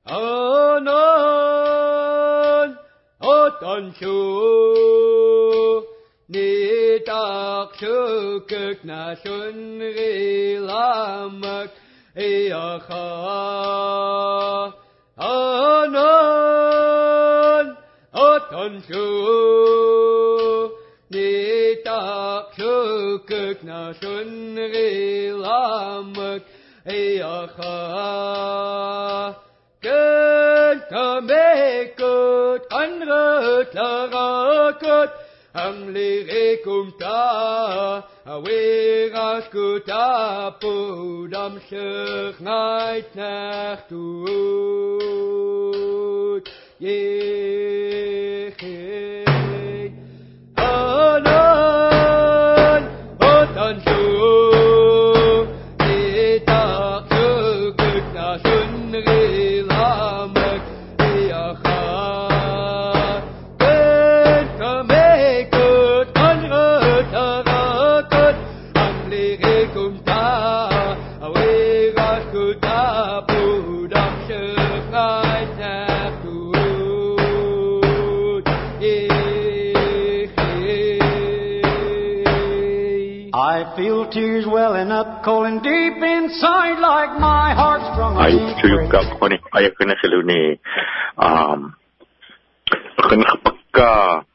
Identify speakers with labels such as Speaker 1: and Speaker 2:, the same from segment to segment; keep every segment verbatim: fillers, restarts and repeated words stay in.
Speaker 1: anan otan shu ni tak shukuk na shun rilamak iyacha anan otan shu ni tak shukuk na shun rilamak iyacha ken kamekut kanrut larakut ang lirikum ta awiras kuta pudam shuk night nachtut yeche anan otan shu itak shukuk na shun rilamak iyacha ken kamekut kanrut larakut ang lirikum ta awiras kuta pudam shuk night nachtut yeche
Speaker 2: I feel tears welling up, cold and deep inside, like my heart strung
Speaker 3: Ay
Speaker 2: on
Speaker 3: tuyugap ko ni ayak ko na sila ni um kanakapagka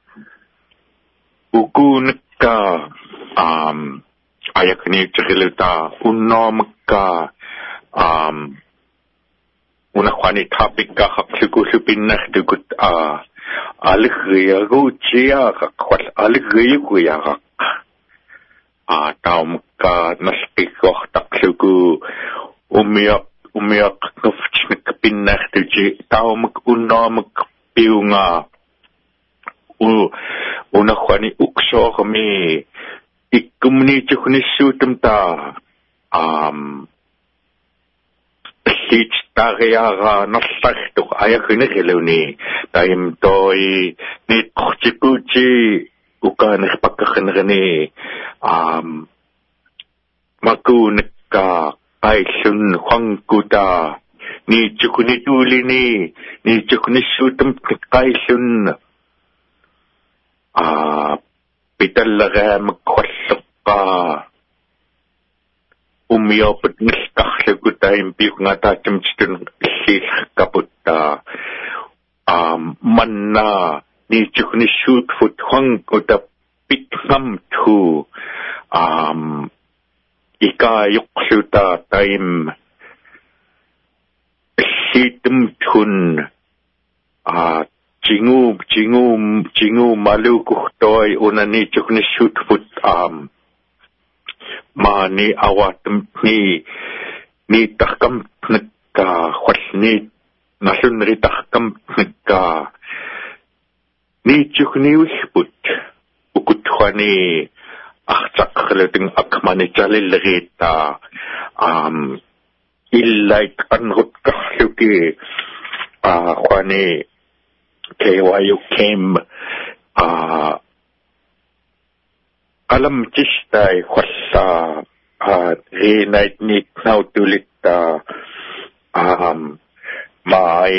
Speaker 3: ugun ka um ayak ni chakilita unom ka um una kwani topic ka kapsukusupin na dugut a aligya gutia ka kwal aligya guya ka a taum ka naspikoh taksuku umiyak umiyak nufchnik pinnak tuji taum unom piunga u una kwani ukso kami ikumni chukni sutum ta um Sits tagayaga nasakto ayakini kiluni taim toy ni kuchikuchi ukan pakakhanrani um makunika aisun hwangkuta ni chukuni tulini ni chukuni sutum kaisun a pitallaga makwallqa umiyopet niskakhlaguta impiuk nga tatimchitun sis kaputta um manna ni chukni shoot foot hwang uta pitngam tu um ika yuksuta taim situm tun a jingu jingu jingu malukuhtoy unani chukni shoot foot um mani awatum ni ni takam nagka khwalni nasunri takam nagka ni chukni wihput ukut khwani akhtakhlating akmani chalilrita um illait anrut kahluki a khwani kyu came uh alam chistay khwassa uh renait nit nautulit uh, um mai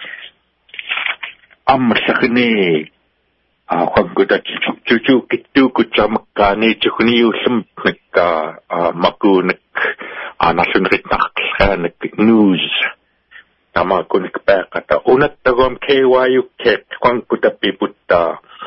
Speaker 3: amsakni uh khwagguta chuchu kittu kuchamakani chukni usum nakka makunak anasunrit nakhanak news tama kunik pakata unat tagom kyu ket khwangkuta piputta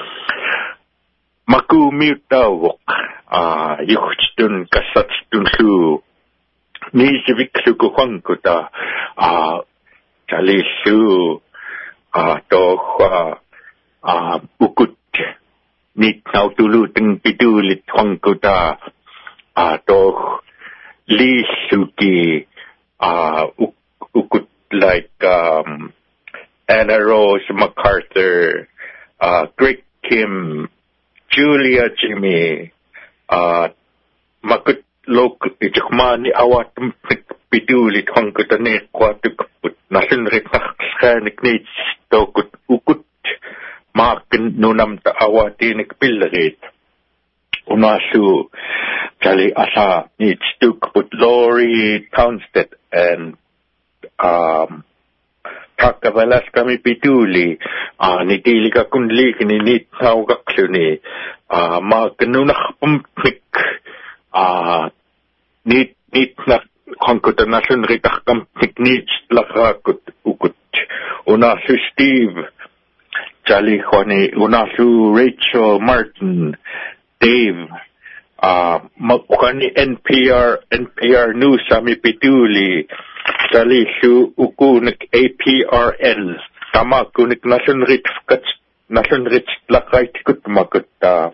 Speaker 3: maku miutawok a yuchtun kasatstun su ni siviksu ko khwangkuta a chalisu a tohwa a ukut ni nautuluteng pitulit khwangkuta a toh lisuki a ukut like um Anna Rose MacArthur uh Greg Kim Julia Jimmy uh makut lok ichmani awatum pitulit hangkutane kwatuk put nasunrit nakhanik ni tokut ukut makin nunam ta awatinik pilrit unasu Charlie asa needs to put Laurie Townsend and um Takavalas kami pituli, ah, nitili ka kundli kini nit naugakluni, ah, magnunach pumpnik, ah, nit nit na konkuta nasun ritach kampnik nit lakakut ukut, unasu Steve, Jali Khwani, unasu Rachel Martin, Dave, ah, magkani N P R, N P R News kami pituli, Jali su ukunik A P R L, tama kunik nasun ritfkat, nasun rit lakay tikut makutta.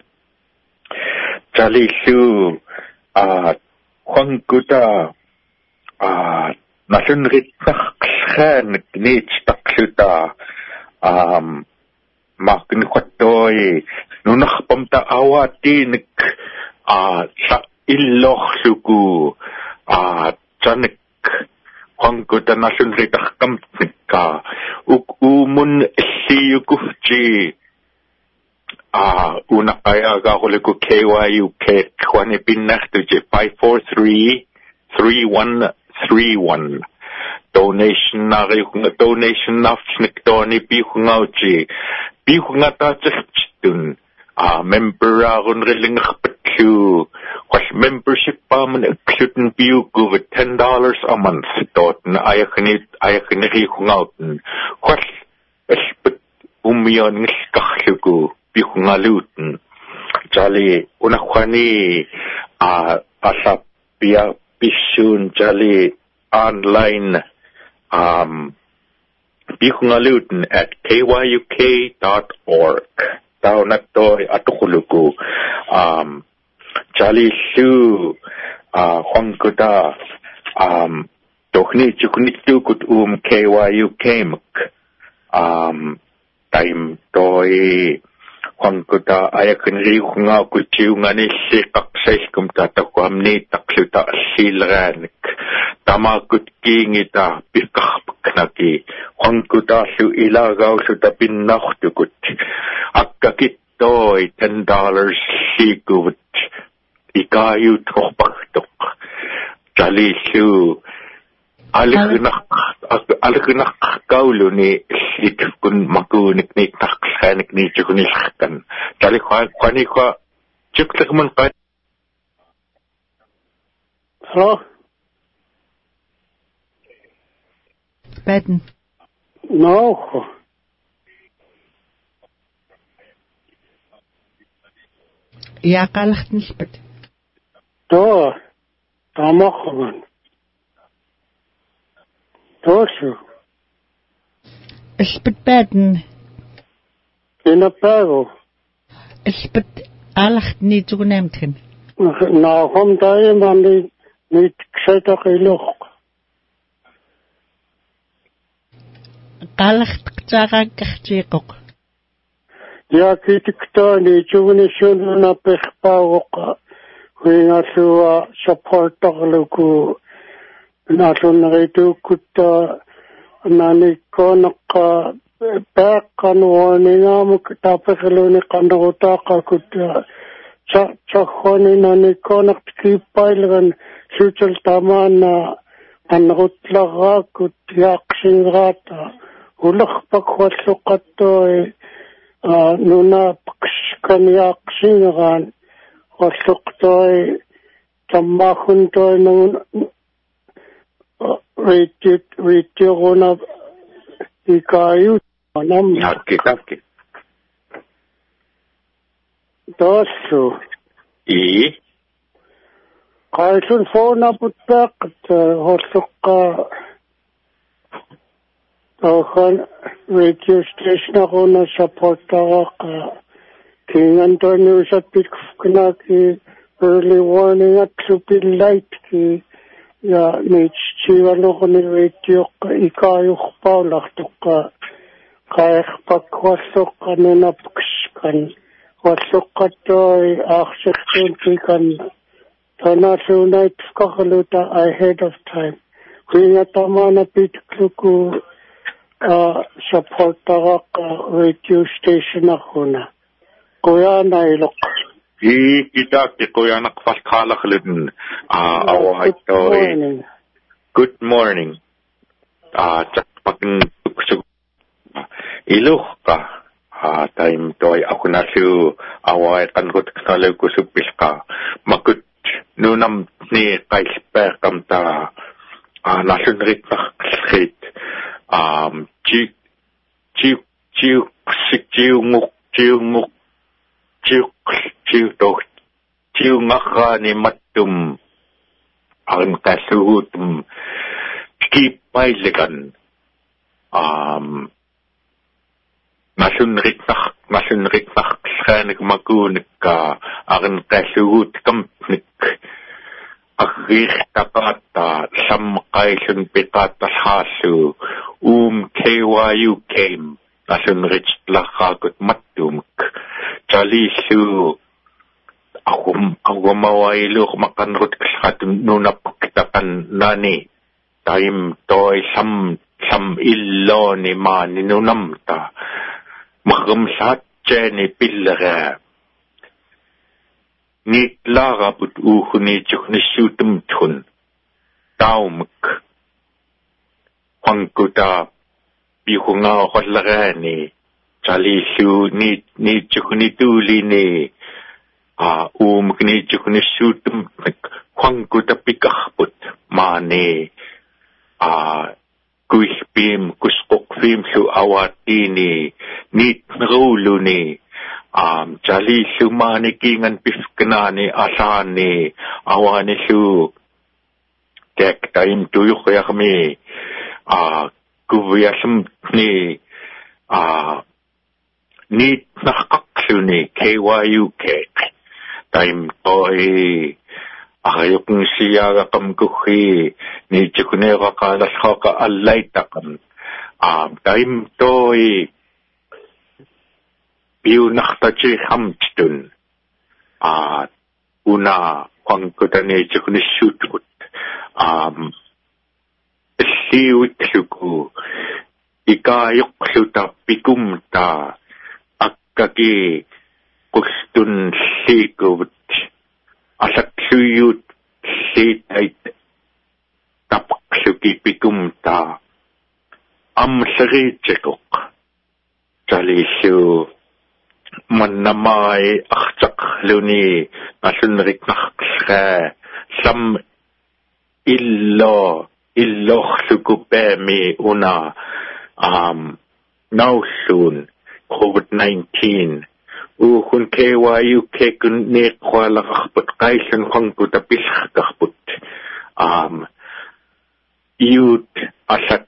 Speaker 3: Jali su, ah, Khwangkuta, ah, nasun ritnak khan nit taksuta, um, makin kwatoy, nunakh pamta awatin, ah, sa illoch suku, ah, janik, Khwangkuta nasun ritach kamtika, uk umun siyukuchi, ah, una kaya gakuliku K Y U K, Khwani pinnachtuji, five four three, three one three one. Donation na kayong donation nafsnik to ni bihungauji, bihungata chitun, ah, member akon riling kapatlu, was membership pa man aklutin biyugu with ten dollars a month, dot na ayakanit, ayakaniri hungauten, was espet umiyon niskaklugu, bihungaluten, jali, unakwani, ah, asa biya, bisun, jali, online, um, bihungaluten at K Y U K dot org. Tao na to atukuluku. Um, Jali su, uh, Khwangkuta, um, tohni chuknitukut um K Y U K mak. Um, time toy, Khwangkuta ayakan rihunga kuchiu ngani sikak saiskum tatakwamni takluta silranik. Tamakut kingita pikaknaki. Khwangkuta su ilagaw su tapinnakhtukut. Akkakittoy ten dollars sikuvut. Ikayu tokpaktok. Jali su alikunak alikunak kaulo ni itkun makunik ni taksanik ni chukuniskan. Jali kwani kwa chuktakman ka.
Speaker 4: Hello?
Speaker 5: Baden.
Speaker 4: No.
Speaker 5: Ja, kalachtenspet.
Speaker 4: Da. Da machen wir. Da so.
Speaker 5: Spet Baden.
Speaker 4: In a pago.
Speaker 5: Spet alacht niet toenemtgen.
Speaker 4: Nou, kom daar iemand niet, niet gezet gelucht.
Speaker 5: Kalacht ktsara kachtikok.
Speaker 4: Ja, kijk ik daar niet. Je wil niet zo'n naar pechpauwok. We gaan zo supporter lukken. Na zo'n reden kuta. Na niet kon ik back kan warning am tapekelo kan rota ka kuta. Cha cha khoni na niet kon ik keep pailen. Sutel tamana. An rotlaga kut yaksingrata. Ulak pakwatsukato nuna pakskan yaksingan. Watsukto tamakunto nung rated ratio na ikayu nam.
Speaker 3: Hakki, hakki.
Speaker 4: Dosu.
Speaker 3: I?
Speaker 4: Kaisun phone na putak watsukka. Tohan radio station ako na support ako ka kingan to news at pikna ki early warning at super light ki ya nich chiwalo ko ni radio ka ikayo pa lakto ka kaya pagwasok ka na napkskan wasok ka to ay aksyon kan tana sunay kakaluta ahead of time kaya tama na pitkluku Uh, support ako ka radio station ako na. Kuya na ilok.
Speaker 3: I kita ki kuya nakfalkala kalin. Ah, awa ito. Good morning. Ah, uh, pakin su iluqa a time toy ako na su away kan ko teknalo ko su piska makut nunam ni kaisper kamta a nasun rit rit um chi chi chi chi nguk chi nguk chi chi to chi ngakha ni matum ang kasutum ki pailegan um nasun rit nasun rit khanik makunik ka ang kasugut kampnik agir tapata samqaisun pitata hasu um kyu came nasun rit lakhagut matumk chalisu akum agumawailu makanrut kasatum nunapakitakan nani time toy sam sam illo ni man nunamta magamsat ni pillara ni lara put uhuni chukni shutum tun taumk hangkuta bihunga hollagani chalisu ni ni chukni tuli ni a um kni chukni shutum hangkuta pikahput mane a kuispim kuskok film su awatini nit ngulu ni um chali su mani kingan pifknani asani awani su tek time tuyo kaya kami a kuvyasum ni a nit nakaksu ni kyu kek time toy ayok ng siya kam kuhi ni chukune ka kalas ka alay takam um time toy piu naktachi hamtun ah una kwangkuta ni chukune shutut um siwit suku ikayok suta pikumta akkaki kustun sikut asak suyut sitait tapaksuki pikumta am saritsekok chalisu manamay aksak luni nasunrik nakska sam illo illo sukupemi una um now soon COVID nineteen ukun kyu kekun ne kwala kakput kaisun kongku tapis kakput um youth asat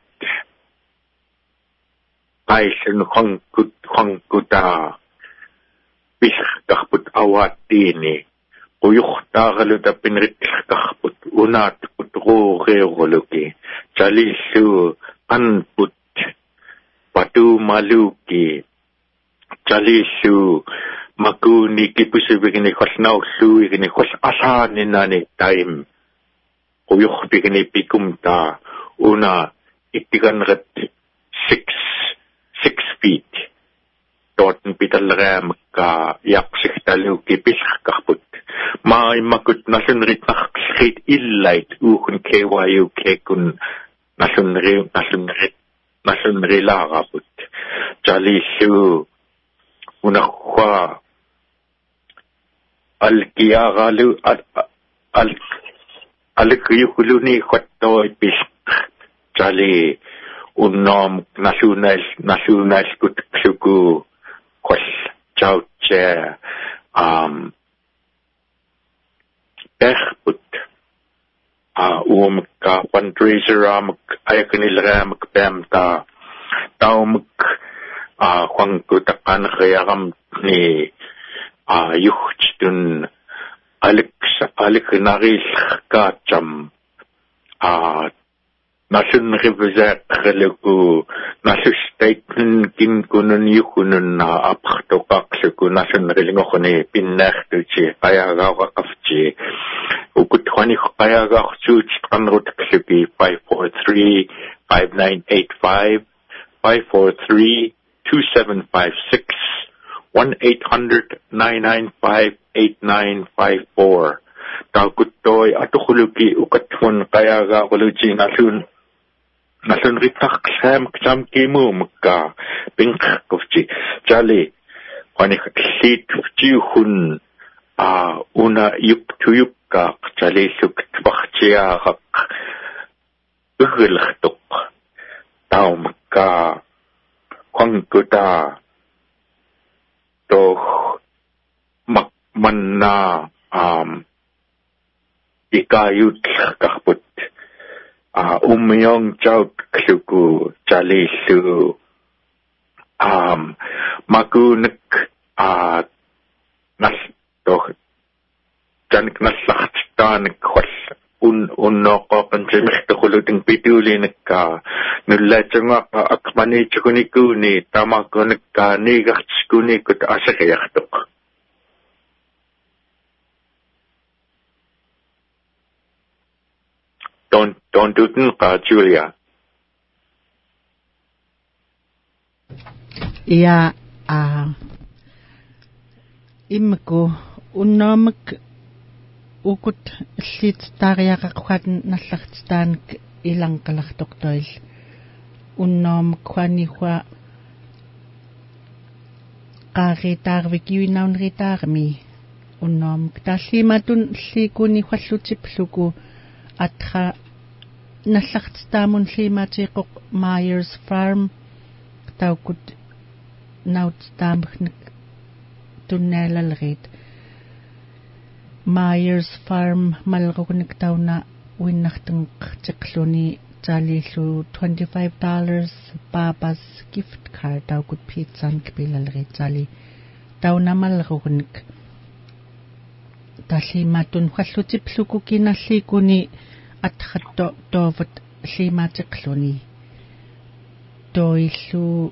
Speaker 3: kaisun kongku kongku ta pis kakput awat dini uyuk tagalu ta pinrit kakput unat putro geologi chalisu anput patu maluki chalisu makuni kipusu bigini khosnau su bigini khos asani nani time uyuk bigini pikumta una itigan rat six six feet toten pitalram ka yak siktalu kipis kahput mai makut nasunrit nakskrit illait ukun kyu kekun nasunri nasunrit nasunri laraput chalisu una kwa al-kiyagalu al al-kiyukuluni khattoy pis chali unom national national kutsuku kwas chauche um perput a um ka fundraiser am ayakanil ram kpemta taum a kwang kutakan khayam ni a yuchtun alik alik naris kacham a nasun rivzat khalaku nasu statement kin kunun yukunun na apkhto kaksuku nasun rilingo khone pinnachtu chi ayaga qafchi ukut khani ayaga chuch kanrut ksuki five four three five nine eight five five four three two seven five six one eight hundred nine nine five eight nine five four takutoy atukuluki ukatmun kayaga kuluchi nasun nalun ritaq sam jam kimu mukka pinkufchi jali qani khlit fjihun a una yuk tuyukka jali luk tbakhchiaq uglkhtuq taumka qangkuta to mak manna um ikayut kahput a umyong chaut kluku jalisu um magunik a nas to janik naslakhtanik khol un unnoqo qanjimihtuquluting pitulinikka nullachunga akmani chukunikuni tamakunikka nigartikunikut asaqiyartuq don't don't do it, Julia.
Speaker 5: Ja, ah, imko unnomk ukut sit tariaka kwad nallahtstan ilang kalaktuktoil unnom kwani kwa qari tarviki naun ritarmi unnom tallimatun likuni khwallutipluku atra nallahtstamun limatiqoq Myers Farm taukut nautstamkhnik tunnalalrit Myers Farm malruknik tauna winnartung tiqluni talillu twenty-five dollars Papa's gift card taukut pizzan kbilalrit tali tauna malruknik tallimatun khwallutipluku kinallikuni atratto toovat limatiqluni toillu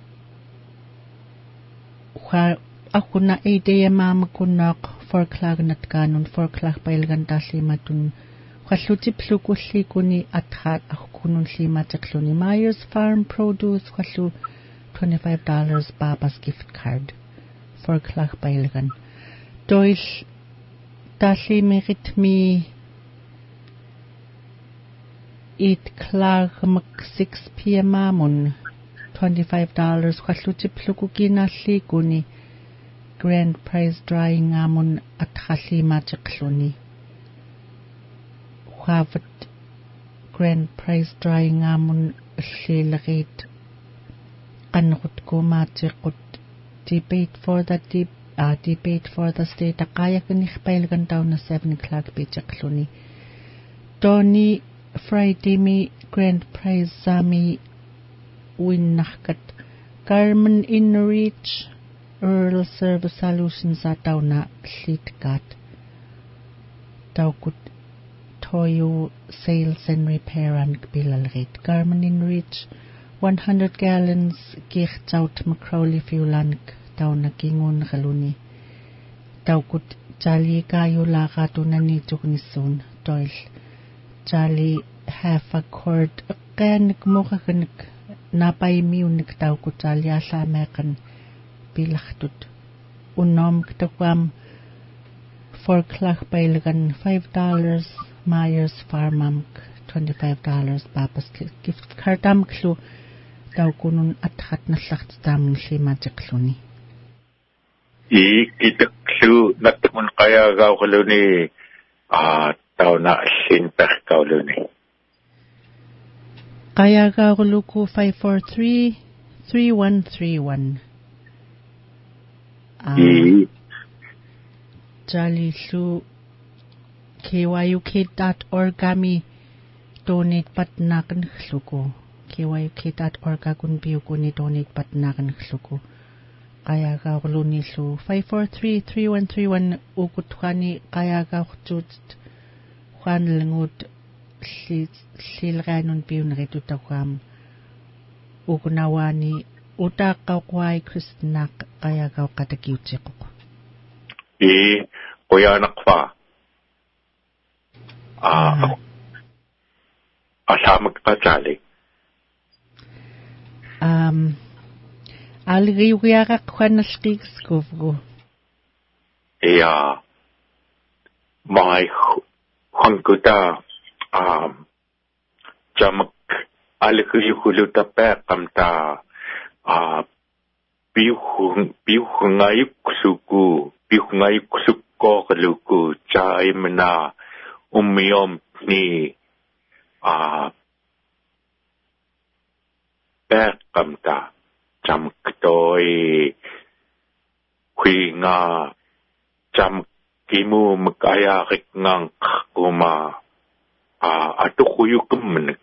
Speaker 5: wa akuna idea mamakunaq four o'clock natkanun four o'clock pailgan tallimatun khwallutipluku llikuni atrat akkunun limatiqluni Myers Farm Produce khwallu twenty-five dollars Papa's gift card four o'clock pailgan toil tallimerit mi it klarmak six p.m. amun twenty-five dollars khwallutipluku kinallikuni grand prize drawing amun athallimatiqluni khwavat grand prize drawing amun llilrit qanrut kumatiqut debate for the deep uh, debate for the state aqayakni khpailgan tawna seven o'clock bichaqluni Tony Friday mi grand prize sami winnahkat Carmen Inreach Earl Service Solutions atawna llitkat taukut Toyo Sales and Repair and Bilalrit Carmen Inreach one hundred gallons gichtaut Macrowley Fuelank tawna kingun galuni taukut jali kayo laqatunani tuknisun toil jali half a quart kanik mukakanik napay miunik taukut jali asamekan bilachtut unom ktakwam four o'clock pailgan five dollars Myers Farmamk twenty-five dollars Papa's gift cardam klu taukunun athat nallaxtamun limatiqluni
Speaker 3: I kitaklu natmun kaya gawluni ah tauna sinperkauluni
Speaker 5: kaya gawluku five four three three one three one
Speaker 3: I
Speaker 5: jali lu K Y U K dot org kami donate patnakan hluko K Y U K dot org akun biukuni donate patnakan hluko kaya ka uluni lu five four three three one three one ukut khani kaya ka khut khan lengut silganun biun retu takwam ukunawani uta ka kwai kristnak kaya ka katakiutsiko
Speaker 3: I kuyanakwa ah asamak pajali
Speaker 5: um alriuiara kwanasqikskuvgu
Speaker 3: ja mai hankuta um jamak alikuhulu tapek kamta a piuhung piuhungayuk suku piuhungayuk sukko kaluku chaimna umiyom ni a pek kamta jam ktoi huinga jam kimu makaya ngang kuma a atukuyuk menek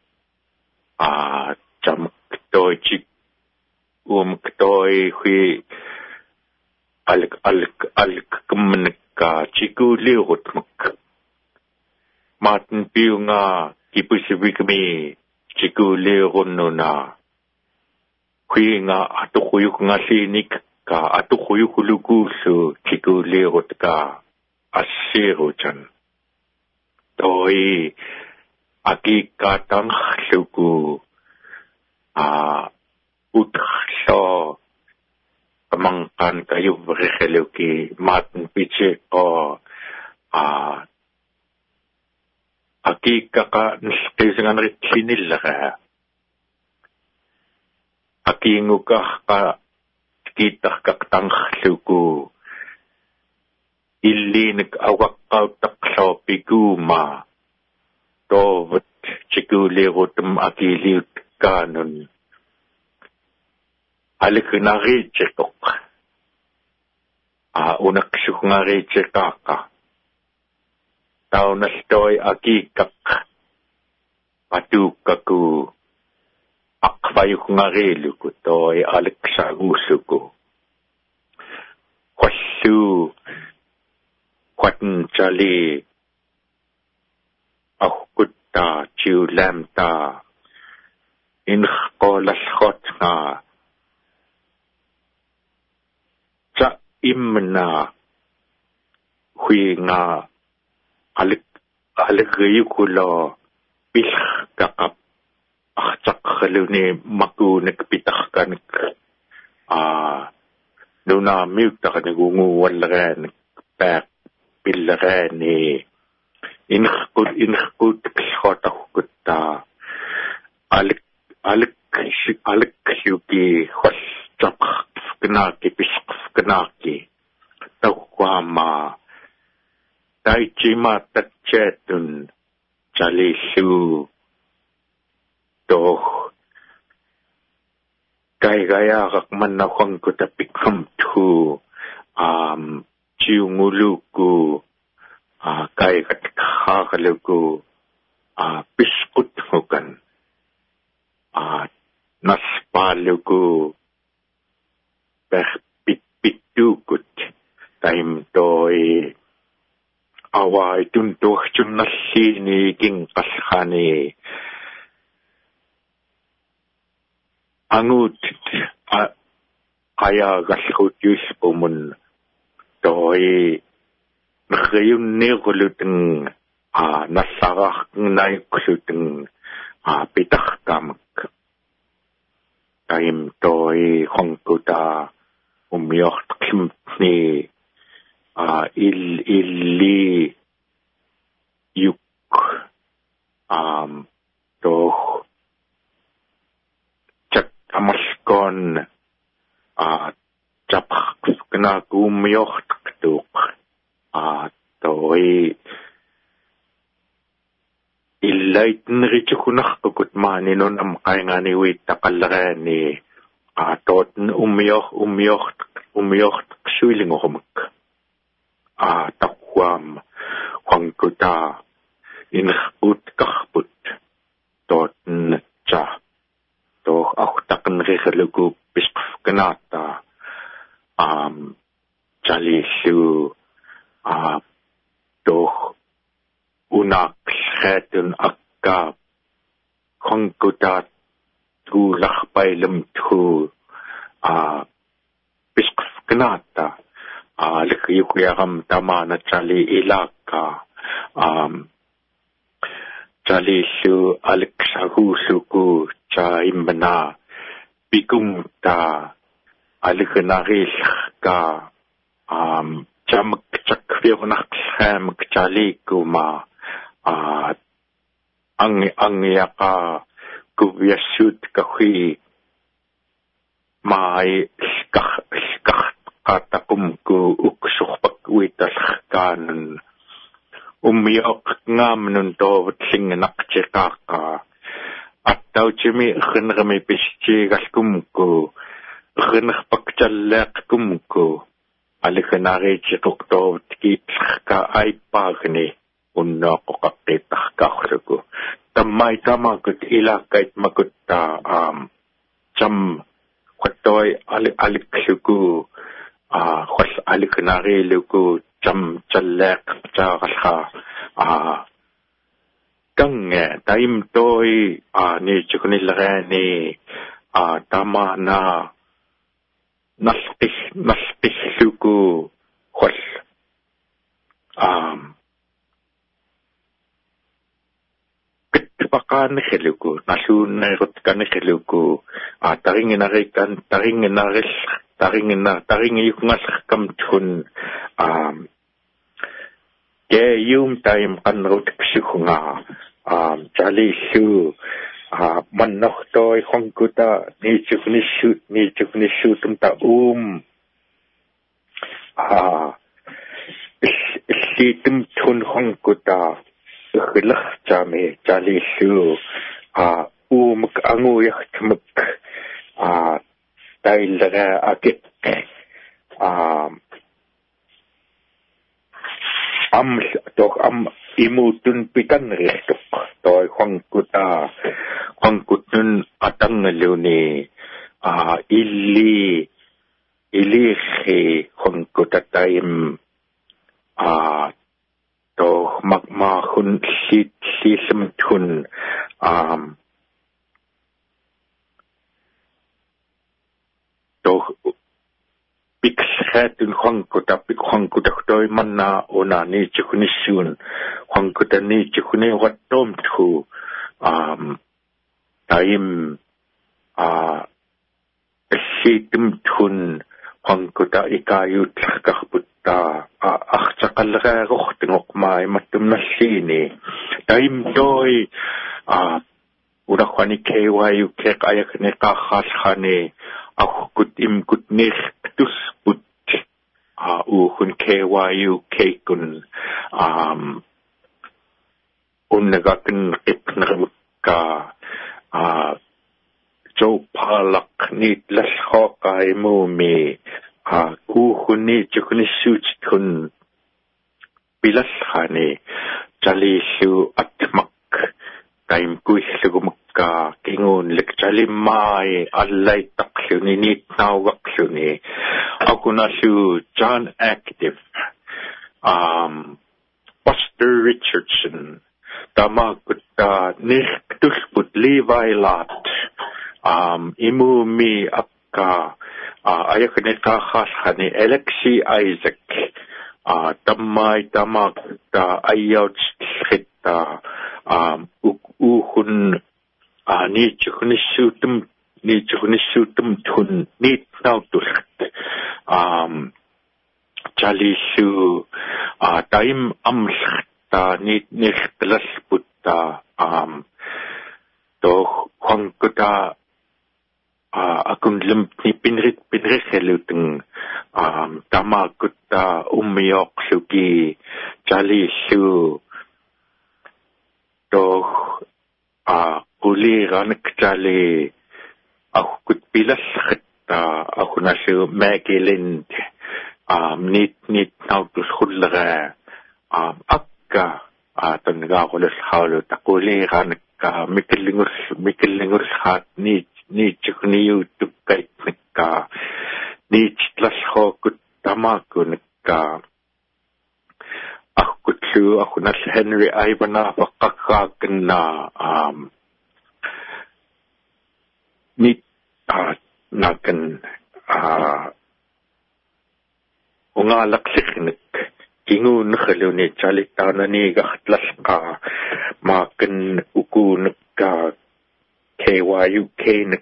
Speaker 3: a jam ktoi chik um ktoi hui alik alik alik kemenek chiku liut mak maten piunga kipusibi kami chiku liut nuna hui nga atukuyuk nga sinik ka atukuyuk lugusu chiku liut ka asiru chan toi aki katang lugu a utso kamangkan kayo berekeluki maten piche o a aki kaka nsesengan ritsinil ka aki ngukah ka kita kaktang lugu ilinik awak kau takso piguma to chiku lerotum aki liut kanon alik nari cekok a unak suk ngari cekaka tau nastoy aki kak patu kaku akvayuk ngari luku toy alik sa usuku kwasu kwatan chali ahukutta chiulamta inkhko lashot nga imna hui nga alik alik yukula bil kakap akcak khaluni maku nakpitak kan ah nuna miuk tak nagungu walran pak pilran ni inkhkud inkhkud khota hukutta alik alik alik yuki khos chap kenaki pisk kenaki tau kwama tai chima tatchetun chali su toh kai gaya kak manakong ko tapikam tu um chiunguluku ah kai kat khakaluku ah piskut hukan ah naspaluku ber pitukut time toy awai tuntuh chunasini king kaskhani angut aya gaskut yus pumun toy ngayun ne kuluteng a nasarah nai kuluteng a pitak kamak time toy hongkuta umiyok kimni a il illi yuk um toh cak amaskon a capak kena umiyok tuk a toy illait nrichukunah kukut maninon am kaingani wit takalrani atot umyoh umyoh umyoh swiling omak a takwam hangkuta in ut kahput tot cha to auch taken regelugu biskuf kenata um chali su a doch unak khetun akka hangkuta tu lakbay lemtu a biskuf kenata a likuyukuyakam tama na chali ilaka um chali su aliksahu suku cha imbana bikum ta aliknaril ka um chamak chakviunak sam chali kuma a ang ang yaka kuviasut kahui mai skach skach katakum ku uksuhpak uitalhkanan umiok ngam nun to tlinganak chikaka at daw chimi khinrami pistigalkum ku khinrpakchallaq kumku alikhanari chikukto tikitlka ay pagni unno ko kakitahkakruku tamay tamakut ilakait makutta um cham khatoy alik aliksuku ah khos alikhanari luku cham challaq chagalha ah kange taim toy ah ni chukunilrani ah tama na nalpih nalpih luku khos um pakan khiluku nasun nerot kan khiluku a taring narikan taring naris taring na taring yukungas kam thun um ke yum time kan rot psikhunga um chali su a mannoh toy khongkuta ni chukni shoot ni chukni shoot tumta um a situm thun khongkuta khilakh chame chali su a umk angu yahtmuk a tailga akit a am doch am imutun pikan rihtuk toy khongkuta khongkutun atangaluni a illi illi khi khongkuta taim a to magma hun sit sisem tun um to pikshatun khongkuta pik khongkuta toy manna ona ni chukuni sun khongkuta ni chukuni watom thu um taim a sitem tun khongkuta ikayut kahputta achaqalga rohtngok mai matum nasini taim toy a ura khani kyu kek ayakne ka khas khane akut im kutnih tus put a u hun kyu kekun um unagakin ipnrka a jo palak nit las hokai mumi a kuhuni chukuni such kun bilas khane chali su atmak taim kuislugumka kingun lek chali mai allai takluni nit nawakluni akuna su John Active um Buster Richardson tamakutta nirtusput Levi Lott um imumi akka uh, ayakne ka khas khani Alexi Isaac uh, tamay tamak ta ayaw khitta um uhun uh, ni chukni sutum ni chukni sutum thun ni nautul um chali su uh, time am ta ni ni tlas putta um to khongkuta Uh, akun lim ni pinrit pinrit heluteng um tama kutta umyok suki chali su to a uli ranik chali akut pilas khita akuna su magilin um nit nit nautus khulra um akka atan ga qolos hawlo taquli ranik mikilingus mikilingus hat nit ni chukni YouTube kait nikka ni chitlas ho kut tamaku nikka akutlu akunas Henry Ivana pakakakna um ni uh, nakan uh, ungalak siknik kingun khaluni chalitana ni gahtlas ka makan uku nikka K Y U K nik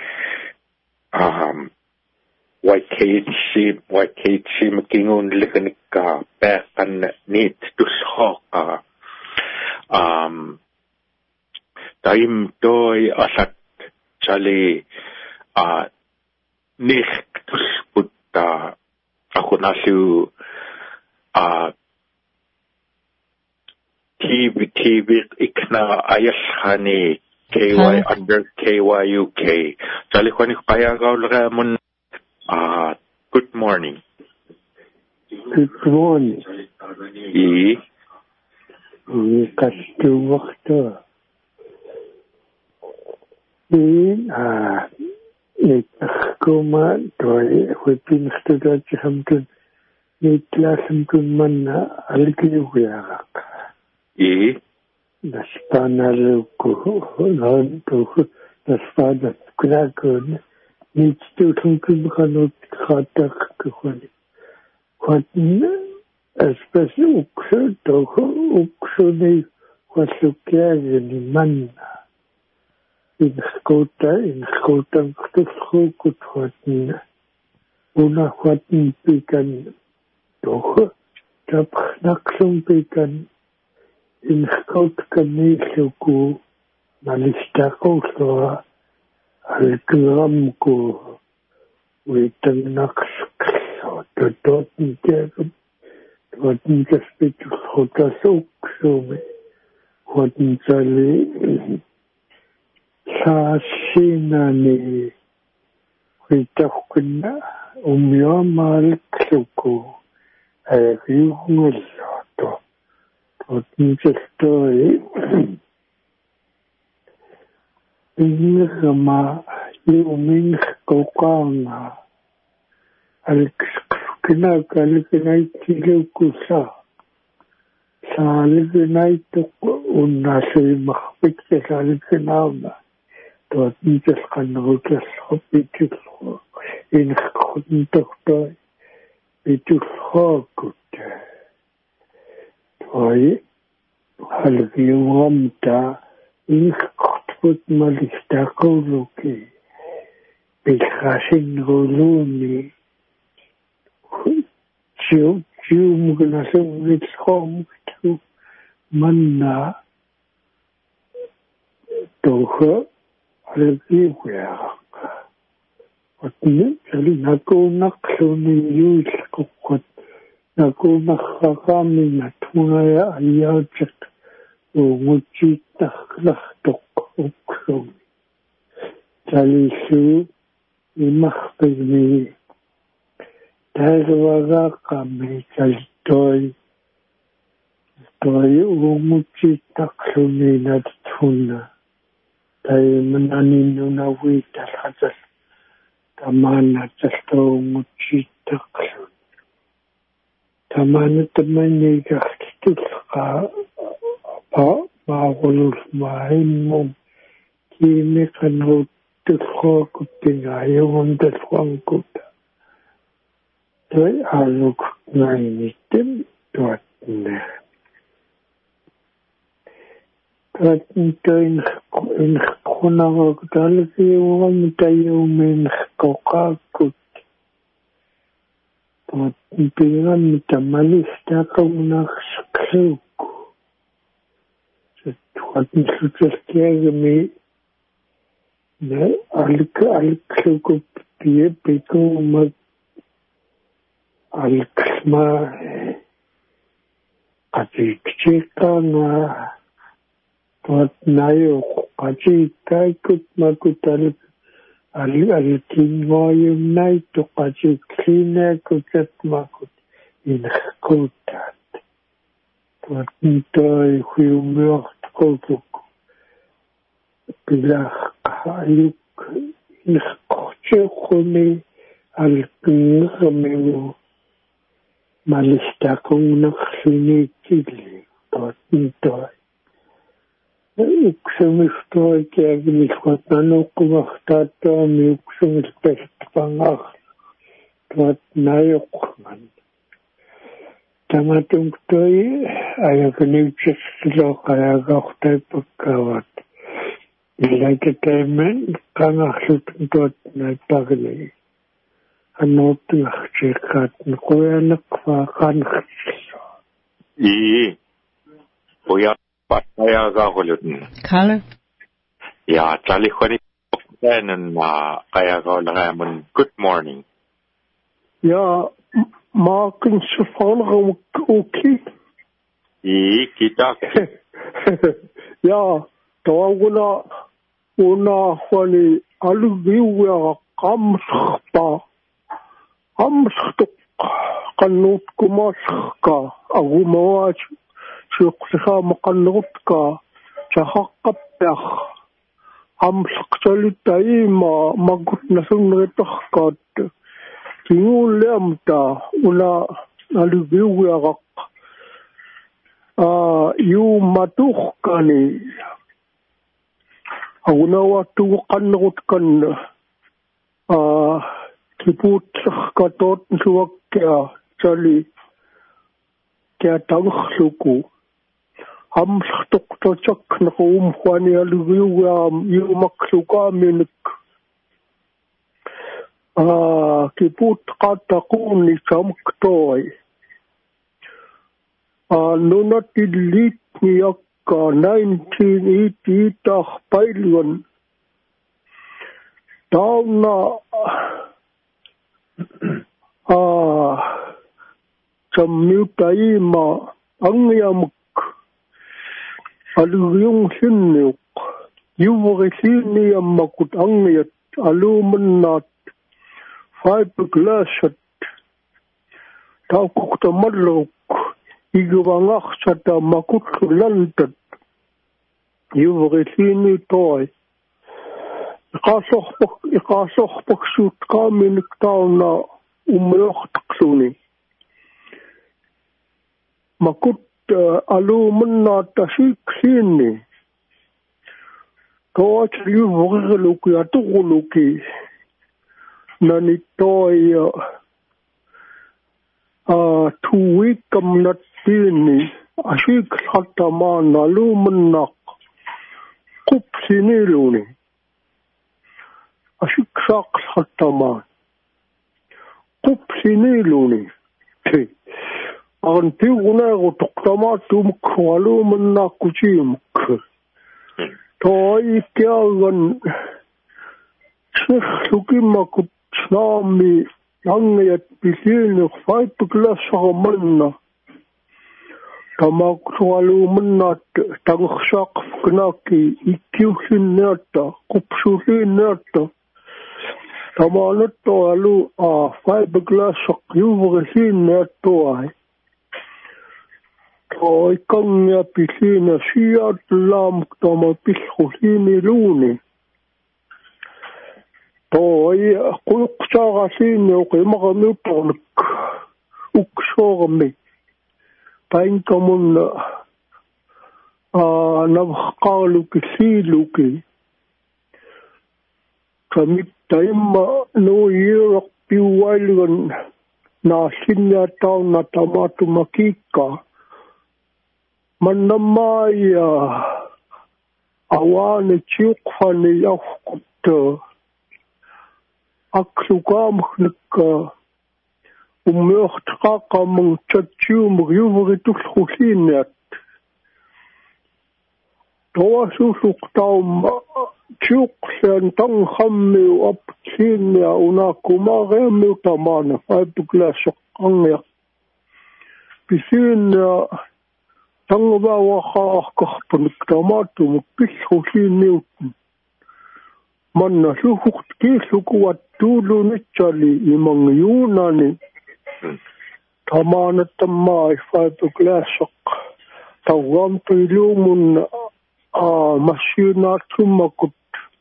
Speaker 3: um Y K C Y K C makingon liknik ka pekan nit tushoka um taim toi asat chali a nicht tusputta ako nasu a T V T V ikna ayashani K Y under K Y U K. Chali ko ni kaya gaul mun. Ah, good morning.
Speaker 4: Good morning.
Speaker 3: E.
Speaker 4: We got to work to. E ah, it kuma toy we been to the champion. It lasem kun man alki huya.
Speaker 3: E.
Speaker 4: The spanner ko non to the spanner kunakun needs to think kanot khatak ko. What especially ukso to ukso ni wasukya ni man in skota in skota to kut what una what pikan to tap naksum pikan in skot kani suku malista ko so al ko witang naks to toten tegen toten gespit hota sok so me hoten sali sa sina ni witokna umyo mal kluko e yungul to toten gestoi ingama yumin kokanga al-kina kal-kinay tilaw ko sa sa al-kinay to unasay makapit ka sa al-kinaw na to at nitas ka nakutas ko pitus ko inakakuntok to pitus ko kute to'y halagiyong amta inakakutput malista ko luki bilkasin guluni Jiu jiu mungkin with home to manna to her everywhere. What really nako naksoni use cookot nako nakakami na tunaya ayajak o muchi taklah tok ukso. Talisu imakpigmi Taiwaga kami kalitoy toy umuchi taksuni na tuna tay mananino na wita hadas tamana tasto umuchi taksun tamana tamani kaktitus ka pa mawulus mahimum kini kanot tusko kupingayo ang daswang kuta toy aluk na initim tuat na. Tuat nito in kunang talaga yung tayo min kokakut. Tuat nito yung malista kong naksaklug. Tuat nito kaya kami na alka-alklug piye piko mag Al-Kasma Kajikchika na tuat nayo Kajika ikut makutal Al-Kingoyum na ito Kajiklina kutat makut inakakutat. Tuat nito ay huyumiyok kotuk bilang ayuk inakotse kuni Al-Kingoyum malista kong nakasunitigli tot nito. Uksumistoy kaya ginikot na no kumaktato mi uksumispest pangak tot nayok man. Tamatong to'y ayaw kanigsis sila kaya kaktay pagkawat. Ilay kitay men kangaksutong tot na ipagli. Ano tinakchikat na kuya nakwakan kasi.
Speaker 3: Iyi. Kuya pataya ka kulit.
Speaker 5: Color?
Speaker 3: Ja, Charlie Khwani and kaya ko lang good morning.
Speaker 4: Ja, maken ze van okay.
Speaker 3: I kita.
Speaker 4: Ja, daar una una Khwani alubiwa kamspa. Amstuk kanut kumaska agumawach shukha makanutka chahakapyah. Amsaksalita ima magut na sunretahkat tingulemta una alubiwak ah yu matuhkani una watu kanutkan ah kiput katot suwak kya chali kya tangsuku Amstuk to chak na kum Khwani alubiwam yu maksuka minik ah kiput katakun ni samktoy ah nunatilit ni akka nineteen eighty tah pailyon taon na ah samyutaima angyam aluyung sinuk yuwagisi makut angyat alumanat fiberglassat taukukta maluk igwangak sata makut lantat yuwagisi ni toy ikasohpak ikasohpak shoot kaminik taon na umrok taksuni makut alumanat tasik sini toa chliu vogluki atuguluki nani toy ah two week kamnat sini asik hataman alumanak kup sini luni asik sak hataman kup sini luni Ang tiuna ko toktama tumkwalu manna kuchimk. Toy kyagan suki makut nami langayat pisin five class manna. Tamakwalu manna tangsak knaki ikyusin nata kupsusin nata. Tamanat to alu ah five class yuwagasin nato ay. Toy kanya pisina siyat lam tama piskusini luni. Toy kuyuksaga sini okay makamitok uksogami. Pain kamun ah nabakaluki siluki. Kamit taima no year piwailan na sinya tao na tamatu makika. Manamaya awane chukfani yafkut aksukam khnika umyocht qakamung chachum yuvritul khusinat towa susuk taum chuksan tang khammi up chinya unakuma gemu tamana fabuklas qangya pisin Tangba waka kahpanik tamatu mukpishhusi newton. Manna suhuk kisuku watulu nichali imang yunani. Tamana tamay fiberglassak. Tawam tuylumun masyuna tumakut.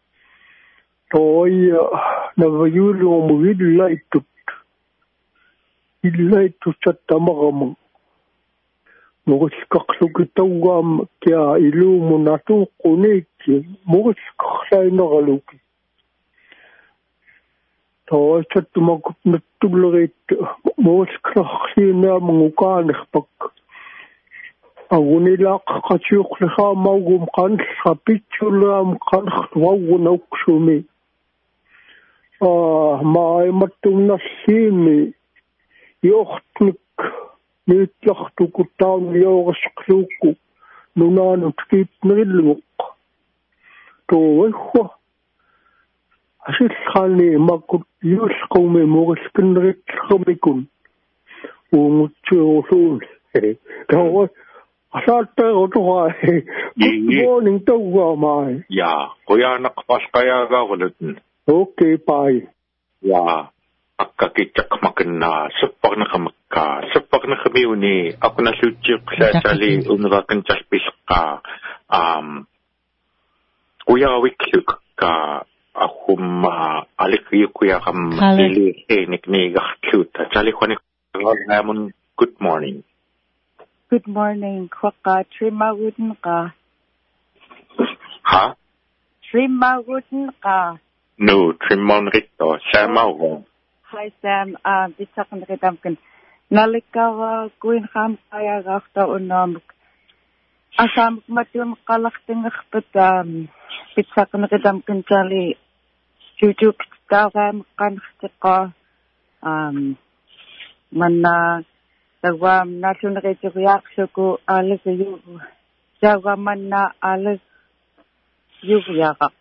Speaker 4: Toy navayulum vidlaitut. Vidlaitut sa tamagamang. Mugis kaksukitawam kya ilumu natukuniki. Mugis kaksay nakaluki. Toy sa tumakut natulagit. Mugis kaksina mangukanikpak. Agunilak kasyuk liha maugum kanil kapitulam kanil wagun auksumi. Maay matum nasimi. Yohtnik. Nitlachtuku taun yogasakluku nunanut kip nilmuk. toikhua asilkhani makut yusqumi mugiskinritqumikun uungutsuusuun tawa asaattarutuqa good morning tawamai
Speaker 3: ya qoyanaq pasqayagaagulutun
Speaker 4: okay bye
Speaker 3: ya akkakitaqmaqinna suppaqnaqamakka suppaqnaqamiuni aqunalluuttiiqqlaasali uneraaqantalpisqa um uyawiklukka ahumma alikuyaqam ili enikniigartluuta talikhwani Ramun, good morning.
Speaker 6: Good morning. Kwaka trimawuden ka.
Speaker 3: Ha?
Speaker 6: Trimawuden ka.
Speaker 3: No, trimon rito. Sam Mawon.
Speaker 6: Hi Sam. Uh, bisakan ridamkan. Nalikawa kuin ham kaya gafta unam. Asam matum kalaktingak but um bisakan ridamkan jali. Jujuk tawam kan ka um mana dawam nasun rejiak suku alis yu jawa mana alis yu yakak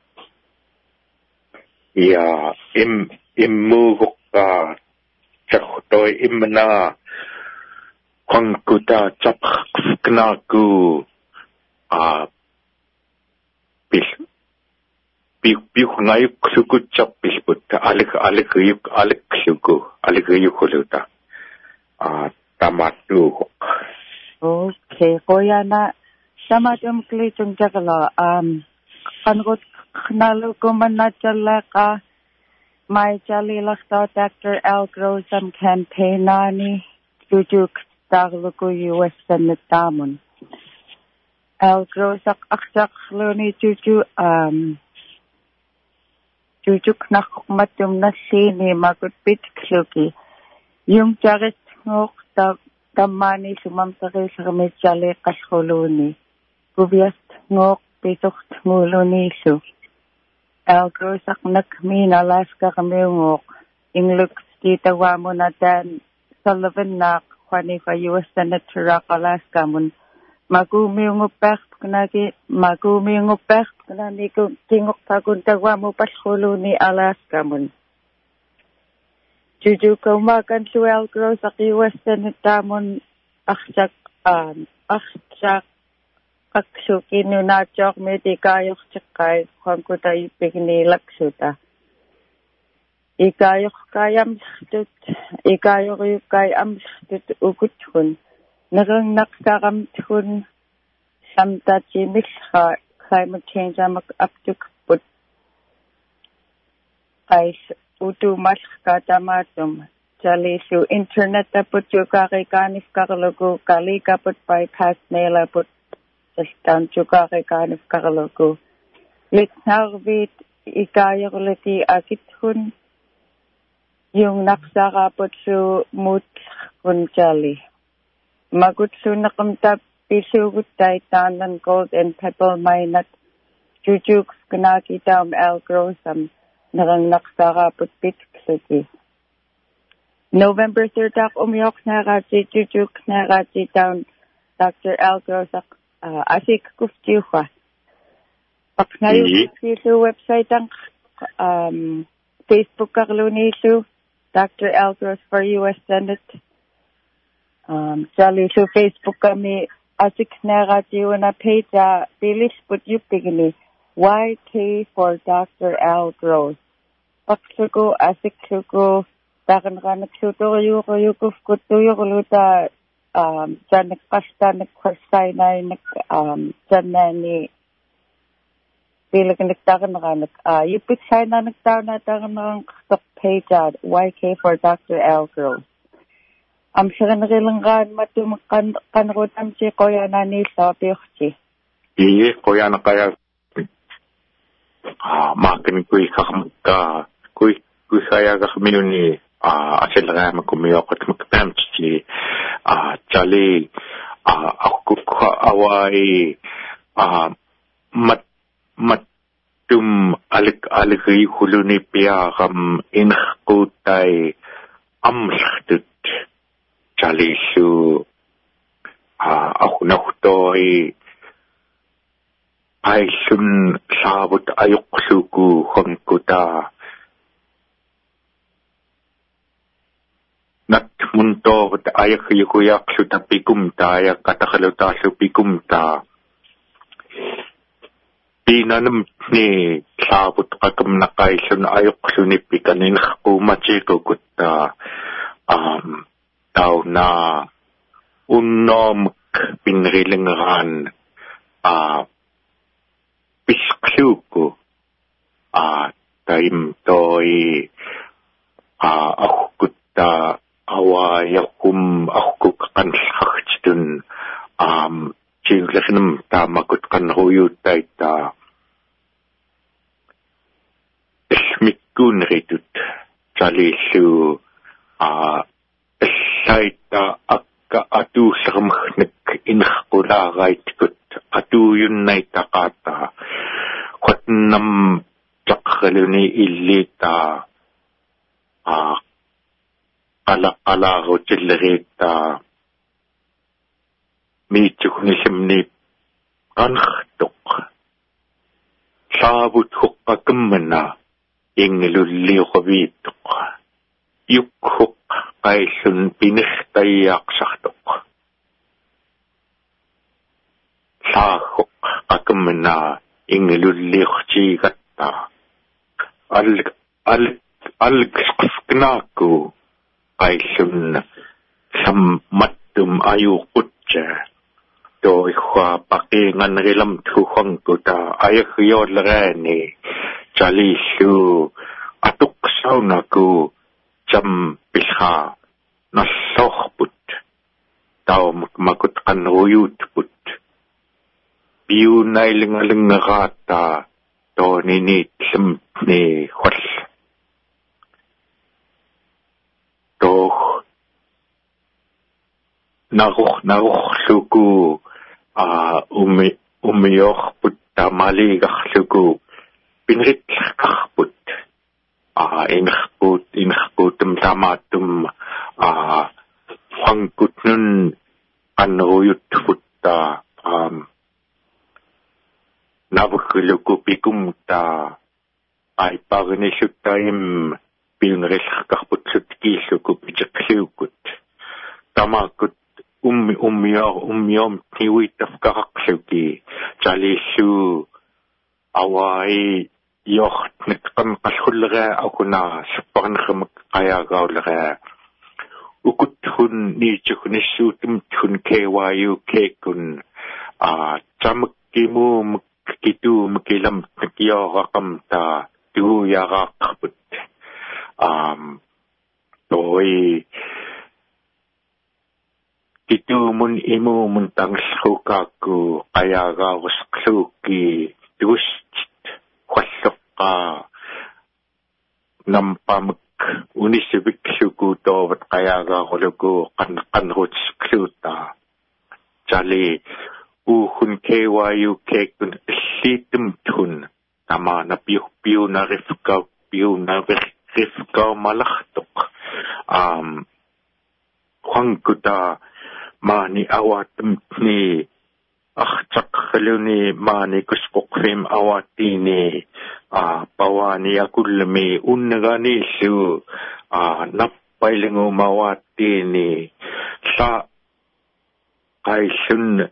Speaker 3: ya im immuguk ka chaktoy imna kongkuta chapknaku a bil bi bi ngayuk suku chapis but alik alik yuk alik suku alik yuk huluta a tamatu
Speaker 6: okay koyana samatum klitung jagala um kangot khnalo ko manachala ka mai chali lakta Doctor Al Grosam campaign ani jujuk taglo ko U S Senatamun Al Grosak aksak loni juju um jujuk nakukmatum na sini magutpit kluki. Yung jarit ngok ta tamani sumamsakay sa kami jali kaskuluni. Gubiast ngok pitok nguluni su. Algrosak nakmin Alaska kami ngok. Ingluk kita wamo na dan Sullivan nak kwani fa U S Senator Rock Alaska mun. Magumi ngupek kunagi magumi ngupek kunani ko tingok tagun tagwa mo paskulu ni Alaska mun. Juju ko makan suel grow sa U S Senator mun aksak um aksak aksuki no na chok medikayok chakay kung ko tayo pigni laksuta. Ikayok kayam stut ikayok yukay am stut ukutun. Nagang naksakam tun samta chimil ha climate change am aptuk put ay utu mas katamatum jali su internet put juga kay kanif kakalogo kali kaput bypass nela put stan juga kay kanif kakalogo lit narvit ikaya kulati akithun yung naksaka put su mut kun jali Magutsu nakamta pisugut taitanan gold and pebble minat jujuk kanakita um Al Grosam narang naksaka putpit ksagi. November third ak umyok naraji jujuk naraji down Doctor Al Grosak uh, asik kuftiwa. Paknayo sisu website ang um, Facebook kaklunisu Doctor Al Gros for U S Senate. Um, Jali so Facebook kami asik naratiyo na page uh, bilis put yupigini Y K for Doctor Al Gros. Paksuko asik suko takan kanak suto kayo kayo kufkuto yo kaluta um janik pasta nagkwasay na nag um janani bilag nagtakan kanak ah yupit say na nagtakan na takan ng page uh, Y K for Doctor Al Gros. Am siya nakilangan matumakan kanukutam si Koya Nani sa Piyokchi.
Speaker 3: Iye, Koya na kaya ah, makin kuy kakamka kuy kuy kaya kakamiyuni ah, asil nga magkumiyok at magpamchi ah, jali ah, ako away ah, mat matum alik alikay huluni piya kam inakutay amlaktut Jali su ako na kutoy aisun saabut ayuqluku hangkuta nat munto ayak yukuyak suta pikumta ayak katakhaluta su pikumta pinanam ni saabut kakam nakaisun ayuqlu ni pikanin kumachiko kutta um tau na unnom pinrilingan a piskluku a taim toi a akutta awayakum akuk kan sakhtun am chilakhnam tamakut kan hoyu taita smikun ritut chalisu a saita akka atu sarmkhnek inkhqulagaitkut atu yunnaita qata qatnam taqhaluni illita a ala ala hotellerita miituknisimni qankhtuq saabut huqqakamna inglulliuqviituq yukhuq qaisun pinirtaiyaqsartuq saakhuq akamna inglulliurtiigatta al al alqsknaku qaisun sammattum ayuqutja to ikhwa paqingan rilam thuhangkuta ayakhiyolrani chalisu atuqsaunaku jam pisha nasohput tau makut kanruyut put biu nailingalingata to nini tsimni khwal to naruh naruh suku a umi umiyoh put tamali gahluku pinrit kahput a inkhput inkhputum tamatum a hangkutnun anruyut putta um nabukuluku pikumta ay pagnisutaim pinris kahput sutkisuku pichakliukut tamakut ummi ummiyo ummiyom tiwitaf kakaksuki chalisu awai yoh netkan kalhulga akuna saparnkham qayagaulga ukuthun ni chuknisutum thun kewayu kekun a chamkimu mkitu mkilam tkiyorakam ta tu yarakput um toi itu mun imu muntang sukaku ayaga waskluki dus khwasqa nampamak unisibik suku to wat ayaga holuku kan kan rutskluta jali uhun kewayu kekun situm tun tama na piu piu na rifka piu na rifka malaktuk um khwangkuta mani awatum ni akhchak khaluni mani kuskokfim awatini a pawani akulmi unnagani su a nappailingu mawatini sa kaisun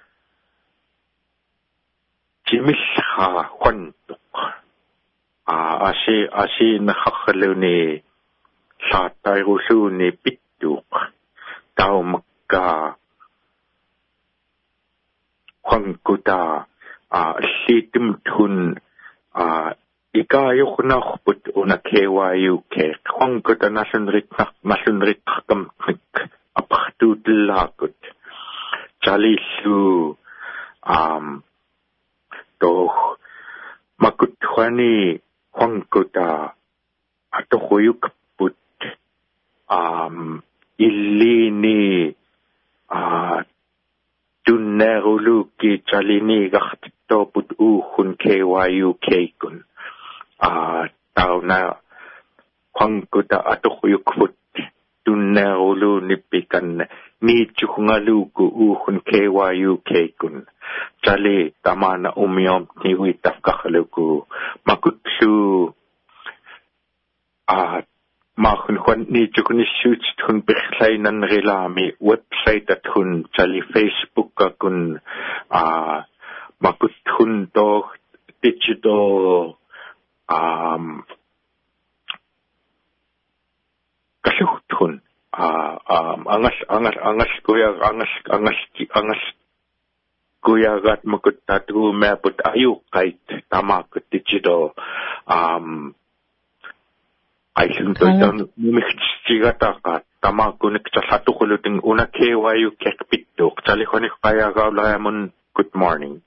Speaker 3: jimisha kwantuk a asi asi nakhaluni sa tayrusuni pittuk taumak ka khangkuta a sitim thun a ikayuk na khput una kewayu ke khangkuta nasunrit nak nasunrit kam apahtut lakut chalisu um to makut khani khangkuta atokhuyuk put um illini a tunneruluki chalini gahtto put uhun kewayu keikun a tauna khangkuta atokhuyuk put tunnerulu nipikan niitsukungaluku uuhun K Y U K-kun. Jali tamana umiom niwitafkakaluku makutlu ah mahun kwan niitsukunissuut hun birlainan rilami website at hun jali Facebook kun ah makuthun to digital um kasuhtun ah um angas angas angas kuya angas angas angas kuya gat makutatu maput ayu kait tamak digital um I think that mixtigata ka tamak kunik sa satukuluting una K Y U kekpitok jali khonik kaya gaulayamon. Good morning.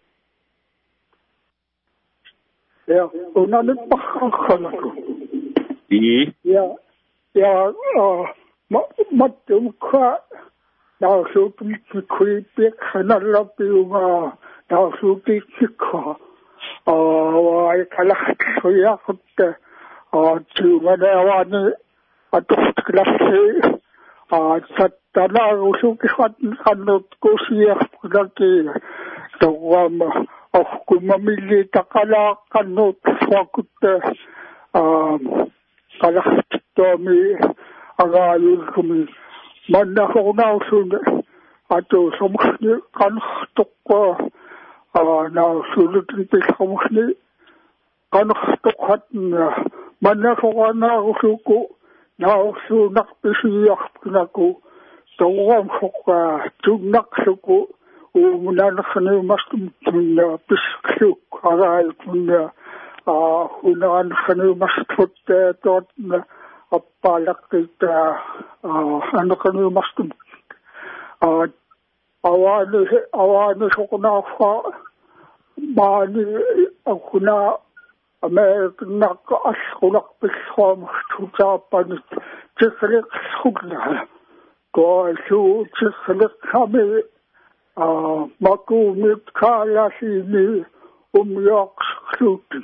Speaker 4: Yeah, una nagpakakalago.
Speaker 3: I?
Speaker 4: Yeah, yeah, uh, matum ka, nausutum kikwipik, hanalapi yung, uh, nausuti kika, uh, ay kalakat ko yakot, uh, tumanawa ni, atos klase, uh, sa tanausuki kanot ko siya, pagkaki, tawam, Of kumamili takala kanot swakut um kalaktomi agayul kumi manna ko na sun ato somkhni kan tokko ah na sulutin pe somkhni kan tokkat manna ko na usuko na usunak pisiyak nako tawam ko tugnak suko Umunan khane mastum tunna piskhu karal tunna ah unan khane mastut tot appalak ta ah an khane mastum ah awan awan sokna fa bani akuna amerikna ka askulak piskhom tuta pan tsiklik khudna ko su tsiklik khabe Ah, maku mit kala sini umyak suti.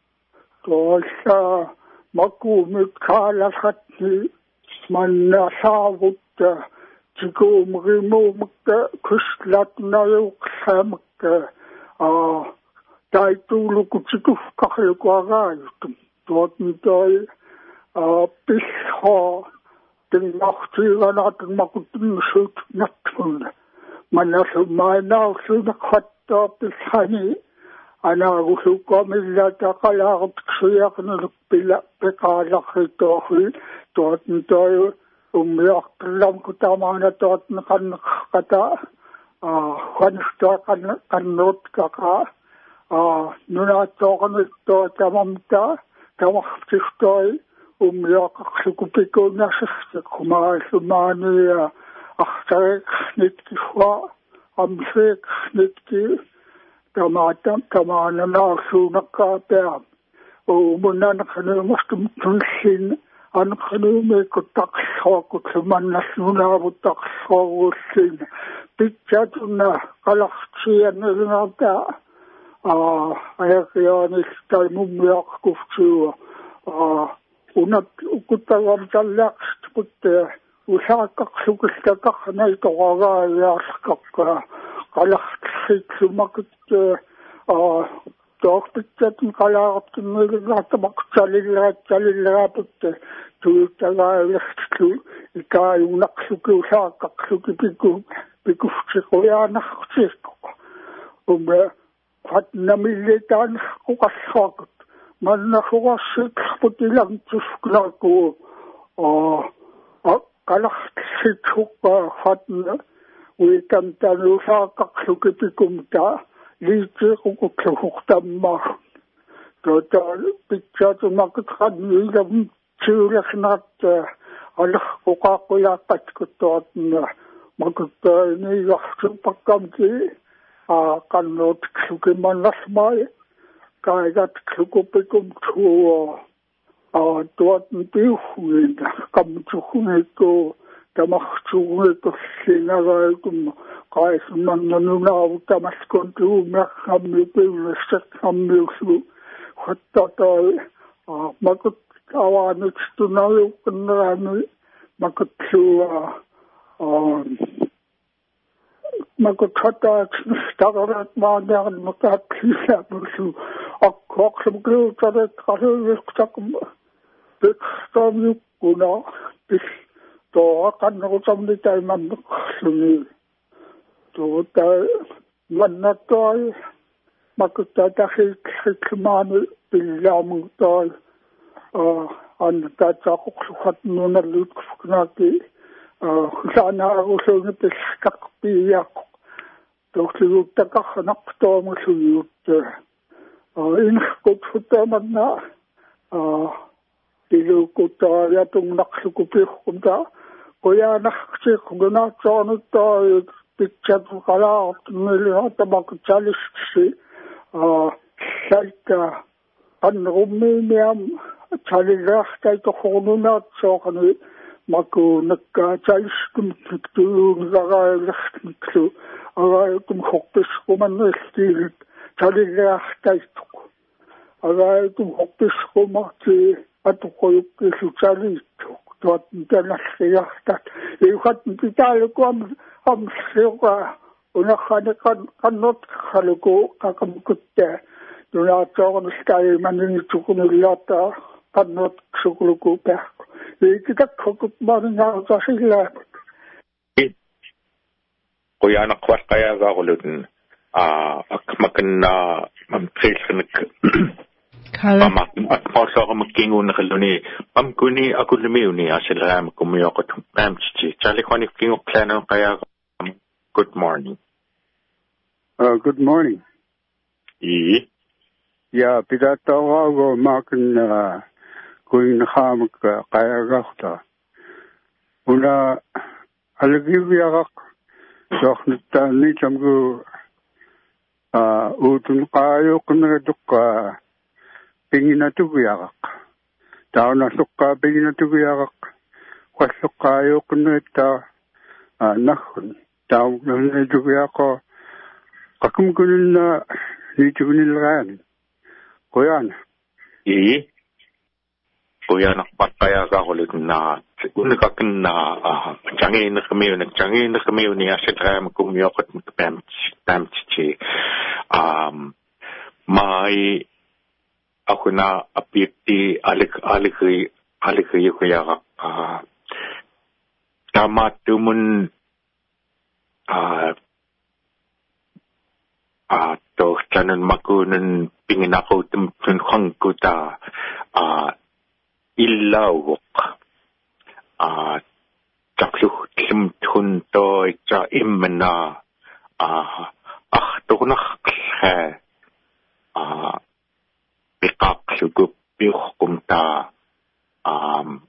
Speaker 4: Tosa maku mit kala hati manna savut tiku mrimu mukta kuslat na yuk samukta ah taitu luku tiku kakil kwaga yutum. Tot nitoi ah pisho ting nakti gana ting makutin sut natun. Manasu mana usuna khatta pisani ana usuko milla takala ksiyak na pila pekala khito khil tot ntoy umyak lam kutamana tot kan kata ah khansta kan kanot kaka ah nuna to kan to tamamta tamachtoy umyak khukupiko na shiste kuma sumani Achterek nitki fwa, amsek nitki, tamatam tamana nasu nakapea. O munan kanu mastum tunsin, an kanu me kutak shokut man nasuna butak shokusin. Pitchatuna kalakchian nata. Ah, ayakianis talmumyak kuftu. Ah, unat ukutawam talaks putte. Usakak sukistakak na ito kagayakak kalaksit sumakit dokpitset kalakap tinilatamak salilat salilapat tuwitagayaksu ikayong naksuki usakak suki piku pikufsi ko yanaksit ko ume kat namilitan ko kasakot man nasukasit putilang tuskla ko ah kalaksit hukka fatna witam tanusa kaksukipikumta liti kukukuktamma total pitcha tumakatkan nilam tsulaknat alah kukakuyakat kutotna magkutay niyaksu pagkamki kanot ksukimanasmay kaigat ksukupikumtuwa tuat ntiuhuin kamtuhunito tamachtuhunito sinagaikum kaisuman nanunaw tamaskontu mekhammipilisat hammiusu khattatai makut awanit tunayu kanrami makutsu makutata stagarat maandan makatla bursu akkoksim gruutaret kasuluktakum bikstam kuna bis to kanrutam ditai manksuni to ta manatoy makutata hikmani billam toy an tataqukhat nunalut knaki sana usulni piskakpiyak doktorut takakhnaqtomusuyut in kutfutamanna tilukutta yatungnaqsukupihkumta koyanaqsiqguna tsoonutta pitchatqalaaq milihatabaqchalistsi salta anrumminiam chalilaqtaitoqornunaatsoqani maku nakka chaliskum tuktuun zagailaqtlu agaitum hoqpisqumannistil chalilaqtaituk agaitum hoqpisqumaqti atuqoyukkisu chalituk tuattanalliaqtat iuhat pitaalukum amsiqa unakhaniqan qannot khaluku qakamkutta tunaatsoqnustai maninitukunillaata qannot sukuluku paq ikitak hukut maringaartasilla
Speaker 3: qoyana qwarqayagaaqulutun a akmakanna mamtrilnik mama akmorsoqamukkinguun khalluni pamkuni akulmiuni asilraam kumioqut pamchi chalikhani kingoqlana qayaga. Good morning.
Speaker 7: Uh, good morning.
Speaker 3: E.
Speaker 7: Yeah, pidatawago makin uh, kuin hamak qayagaqta. Una algiviyaq soxnitani tamgu uh, utun qayuqna dukka pinginatugiyaq. Tauna sukka pinginatugiyaq. Wassuqqayuqna ta uh, nakhun. Taun nujugiyaqo qakumkunna nitugunilgaan. Qoyan.
Speaker 3: E. Qoyan qaqayagaaqulutna unaqakna jangin khamiun jangin khamiun ya shitram kumyoqat pam pamchi um mai akuna apiti alik alikri alikri kuyaga ah tamatumun ah ah to chanan makunan pinginako tum khangkuta ah illawq ah takluh tim tun to cha imna ah akhtunakh ha ah biqaq sugup biqumta um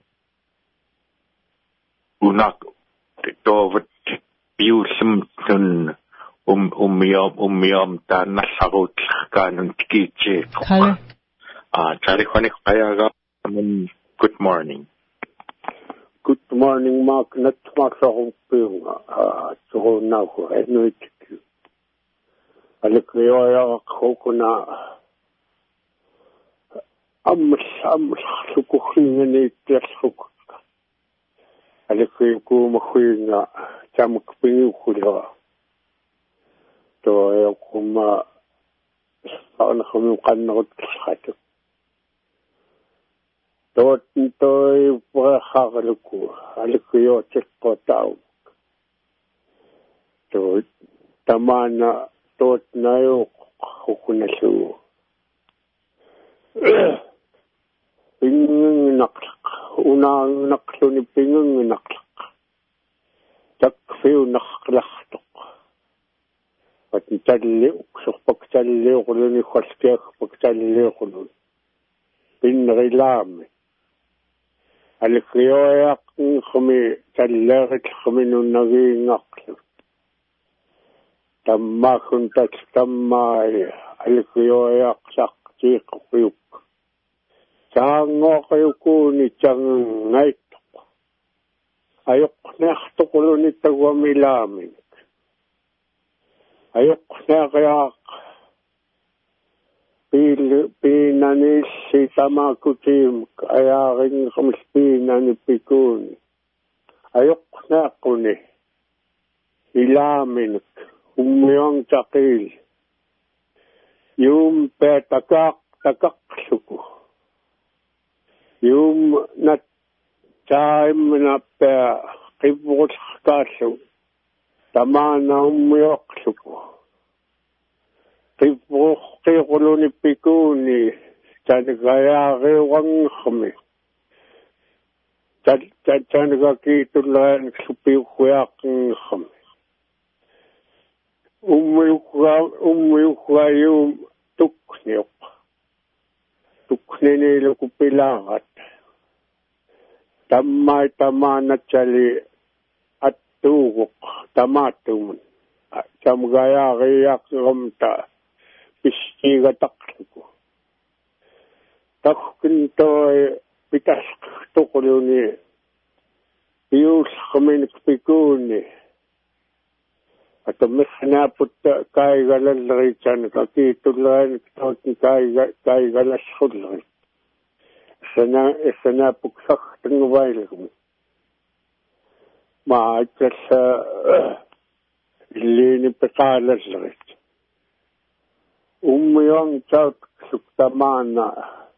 Speaker 3: unak to biusum tun um umiam umiam ta nasagot kanun tikiche ah chari khani qayaga good morning.
Speaker 4: Good morning, Mark. Not Mark Sahoping. Ah, so now I know it. Alekyoya kokuna. Am am sukukhingani tlasuk. Alekyo makhuinga chamukpingi khula. To yakuma ana khami qannot khatuk. Tot toy pakakaluku, alikuyo chekpo tao. To tamana tot na yo kukunasu. Pingang naklak, unang naklo ni pingang naklak. Takfiw naklaktok. At nitaliw, so pagtaliw ko ni khwaskek, pagtaliw ko nun. Pinrilam. Alekyoyak kami talagat kami nung naging aklo. Tamma kuntat tamay alekyoyak sakti kuyuk. Chango kayo ko ni chang ngaitok. Ayok na tukulo ni tagwamilamin. Ayok na kayak pinanis si tamakutim kaya rin kamispinan ni pikun. Ayok na ako ni ilamin
Speaker 7: umyong takil yung pe takak takak suku yung nat time na pe kibot kaso tama na umyok suku kibot kikulo ni piku ni chanagaya rewang kami chan chan chanagakitulan supiw kuyak kami umyukwa umyukwa yung tuknyok tukne nila kupilangat tamay tama na chali at tugok tamatum samgaya kayak kamta pistiga takliko takin to pitas tukulo ni iyus kami nagpikuni at umisnapot kay galalari chan kakitulan kay kay galasudlan sana isanapok saktang bail kami maachas sa lini pekalas rin umiyong chaut suktamana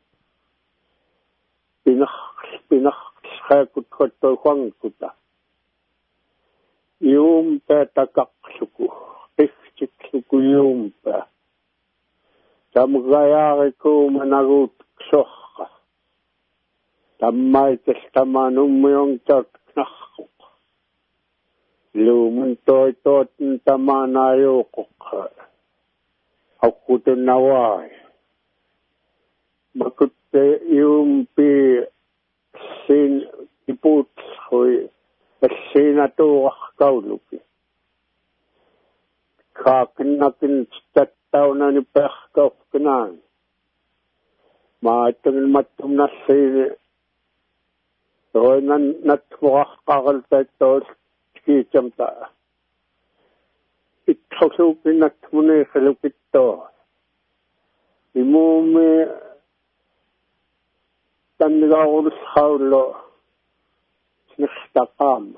Speaker 7: pinak pinak sakut koto kwang kuta yung petakak suku ikchik suku yung pa samgayari ko managut sohka tamay testaman umiyong chaut nakuk lumuntoy tot tamanayo kuk ako to naway bakit yung pi sin iput koy sinato kauluki kakinakin tataw na ni pekkaw kanan maitang matum na sin so nan natwak kakalta ito kicam ta itasukin at muna sa lupit to imumi tandiga urus haulo nistakam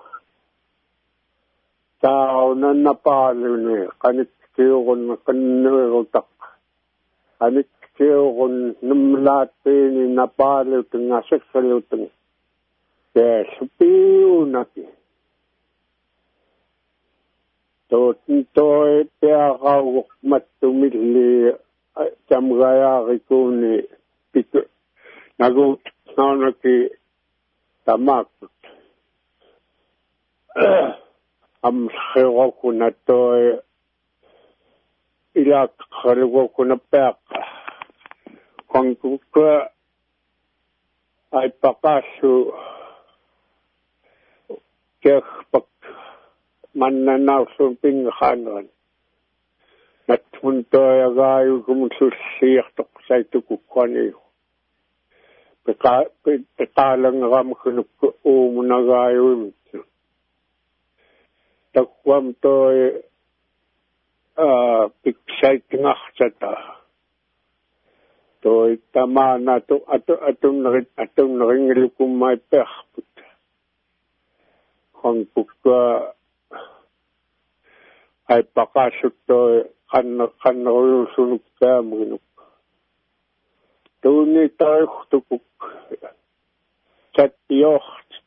Speaker 7: tao na napalo ni kanit kiyokon kanurotak kanit kiyokon numlati ni napalo tinga seksalutin kaya supiyo naki totoy piyakawak matumili chamgaya kikuni pito nagut na naki tamakot am xewa ko na to ilak xalgo ko na pek kung ko ay pakasu kek pak mananaw sumping hanon at munto agayo kumususiyak to sa ito kukwani peka petalang ram kunuk umunagayo takwam to uh, piksay ngak sata to tama na to ato atong narit atong naringil kumay pekput kung pukka ay pakasut to kan kan sunuk ka munuk to ni tayo tukuk chat yok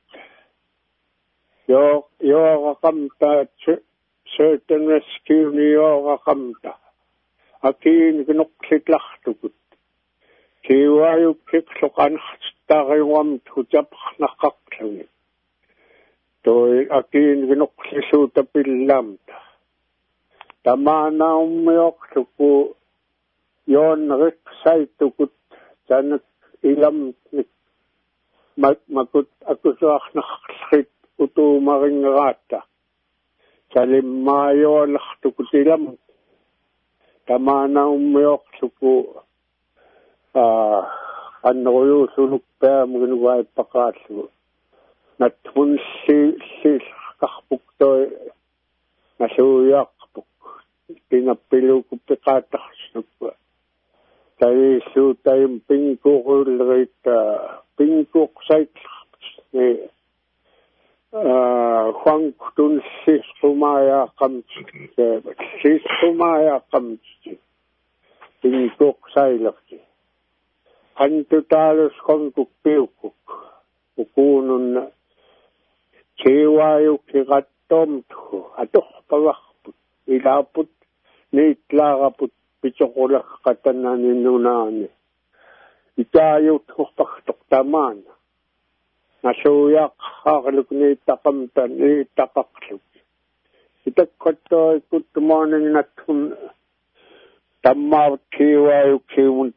Speaker 7: Yo, yo kakamta, certain rescue ni yo kakamta. Akin ginuklit laktukut. Kiwayo kiksukan takaiwam tujap nakaklang. Toy akin ginuklisuta pilamta. Tama na umyok tuku yon riksay tukut janak ilam makut akusak nakaklit. Utu maring rata. Salim mayo laktukutilam. Tama na umyok suku. Ah, anoyo sunuk pa mga pakaso. Natun si si kakpuk to nasuyak puk. Pinapilo ko pikatak suku. Tayo su tayong pingko kulrita. Pingko say ni Juan Kutun si sumaya ka qamtse sisumaya qamtse tinkuq sailaqti antutaalus qomkuk piukuk ukununna kiwayuk kiqattomtu atoqpagaqput ilaput niitlaaqaput pichoqulaq qatananinunaani itayut huqpaqtoqtamaana nasuuyaq aqluk niittaqamtan niittaqaqluk itakkottoi good morning nattun tammaavut kiwayuk kimun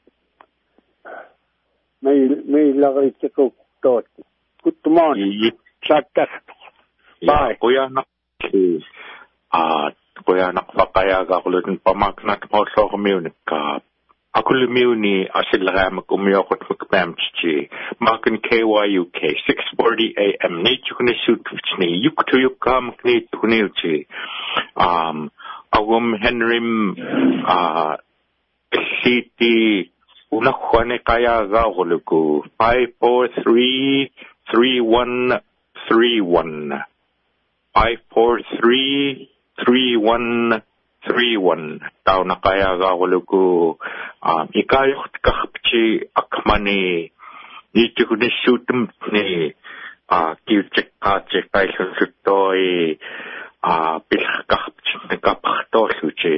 Speaker 7: meil meilaqittikuk toot good morning chattas bye
Speaker 3: kuyanak a kuyanak paqayagaqlutun pamaknat qolloormiunikka akulmiuni asilraamak umiyoqut mukpaamtchi makin K Y U K six forty A M niituknissutuvtni yuktuyukkaamukniittukniuti um awum henrym a city unaqquani qayagaaquluku five four three three one three one five four three three one three one tauna qayagaaquluku um ikayuqtqarpchi akmani niituknissuutumni a kiutseqqaatsi qaillunsuttori a pilqarpchi naqapartorluti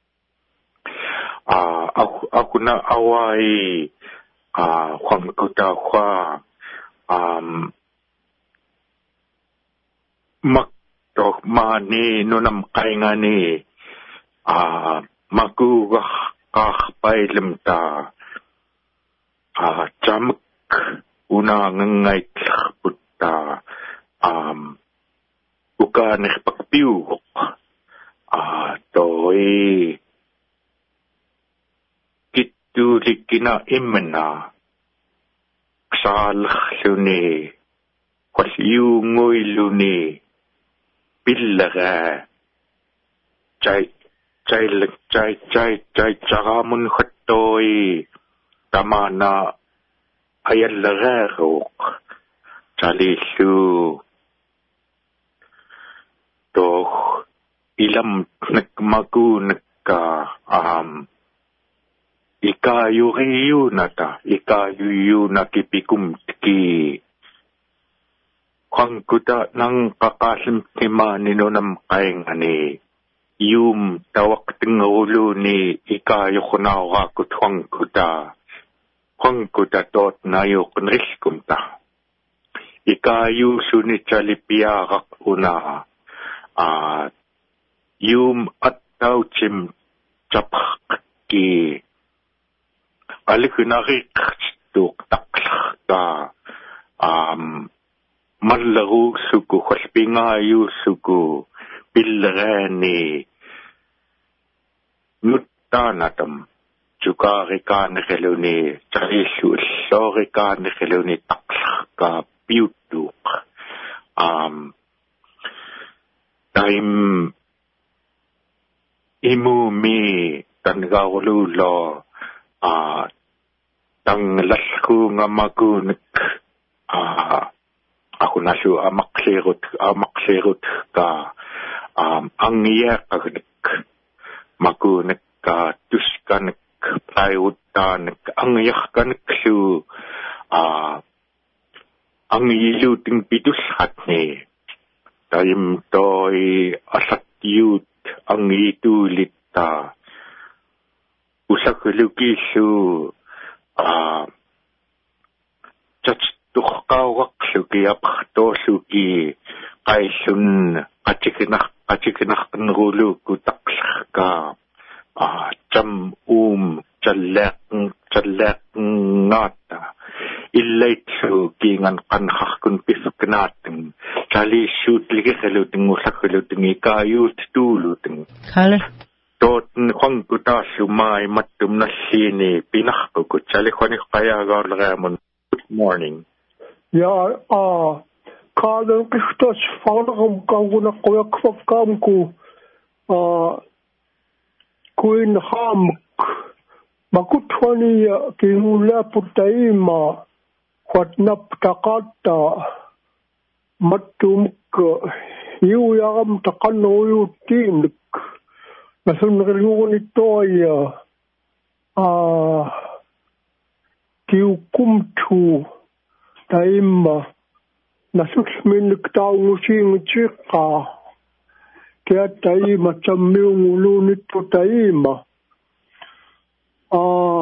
Speaker 3: a akuna awai a qamkuta khwa um mak tok mani nunam qaingani a makuga qaqpailimta a jamk una ngaitlaqputta um ukanerpakpiu a toi kittulikina imna xaalxluni qaliunguiluni billaga chai chai chai chai chai chagamun khattoi tamana ayallagaruq chalisu doch ilam nakmakunka um ikayuriyunata ikayuyunakipikumtki qangkuta nang qaqalim timaninunam qaingani yum tawaqtinguluni ikayuqnaawaqut qangkuta qangkuta tot nayuqnriskumta ikayusuni chalipiaqaq una a yum attauchim chapqki alikunariqtuq taqlaqta um mallagu suku khulpingayu suku pilrani nuttanatam chukarikan geluni charisu sorikan geluni taqlaqka piutuq um time imumi tangawlulo a tanglalku ngamakunik a ako nasu amaklerut amaklerut ka um angyaqagnik makunik ka tuskanik playutanik angyaqkanik su a angyiluting pitushatni taim toy asatyut angyitulita usakulukisu a chach tuqqaawaqluki apaqtorluki qaillun qatiknaq qatiknaqnruluku taqlaqka a cham um challaq challaqngata illaitsu kingan qanqarkun pifknaatin chali suutligerluting ullakluting ikayut tuuluting
Speaker 5: kale
Speaker 3: tot qangkutaallu mai mattum nallini pinarqukut chali khoni qayagaarleramun good morning
Speaker 8: ja a kaalen qiftas faanaqam kaanguna qoyaqfafkaamku a kuin haamk makutwani kinullaaputaima qatnap taqatta mattumuk iuiaram taqannuuyuuttiinnik nasunrilluunittoia a kiukkumtu taimma nasulminnik taungusiingutiiqqaa kia taima tammiunguluunittu taima a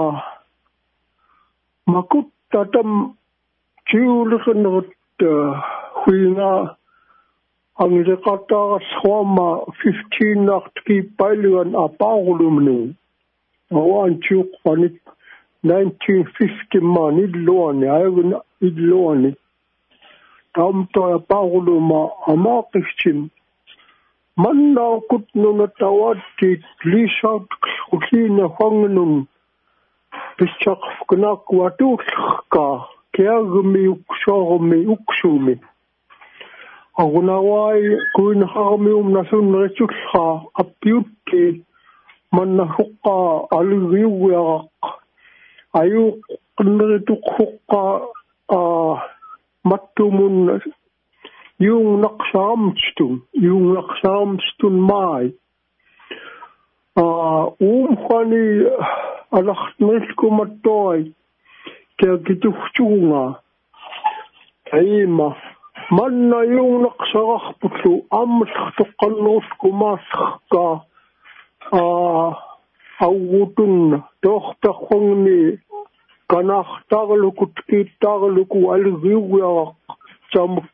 Speaker 8: makuttatam tiuliqinnerit huinga angiliqattaagassuama fifteen artki pailuan apaaqulumni awaan tiuqqanit nineteen fifty man illuani aygun illuani tamto apaaquluma amaaqistim mannaa kutnuna tawatti liisaut khulina fangnun pischaqfknak watuullqa kiagmi uksormi uksumi agunawai kuinharmium nasunneritulla appiutti manna huqqa aliriuiaraq ayuq qinnerituqhuqqa a mattumun yung naqsaramstun yung naqsaramstun mai a umkhani alaxtnilkumattoi kia kituhtunga taima manna yung naqsararpullu ammallartoqqanneruskumaasqa a awutunna toortarfangni kanartarlukut kiittarluku aliriuiaraq tamuk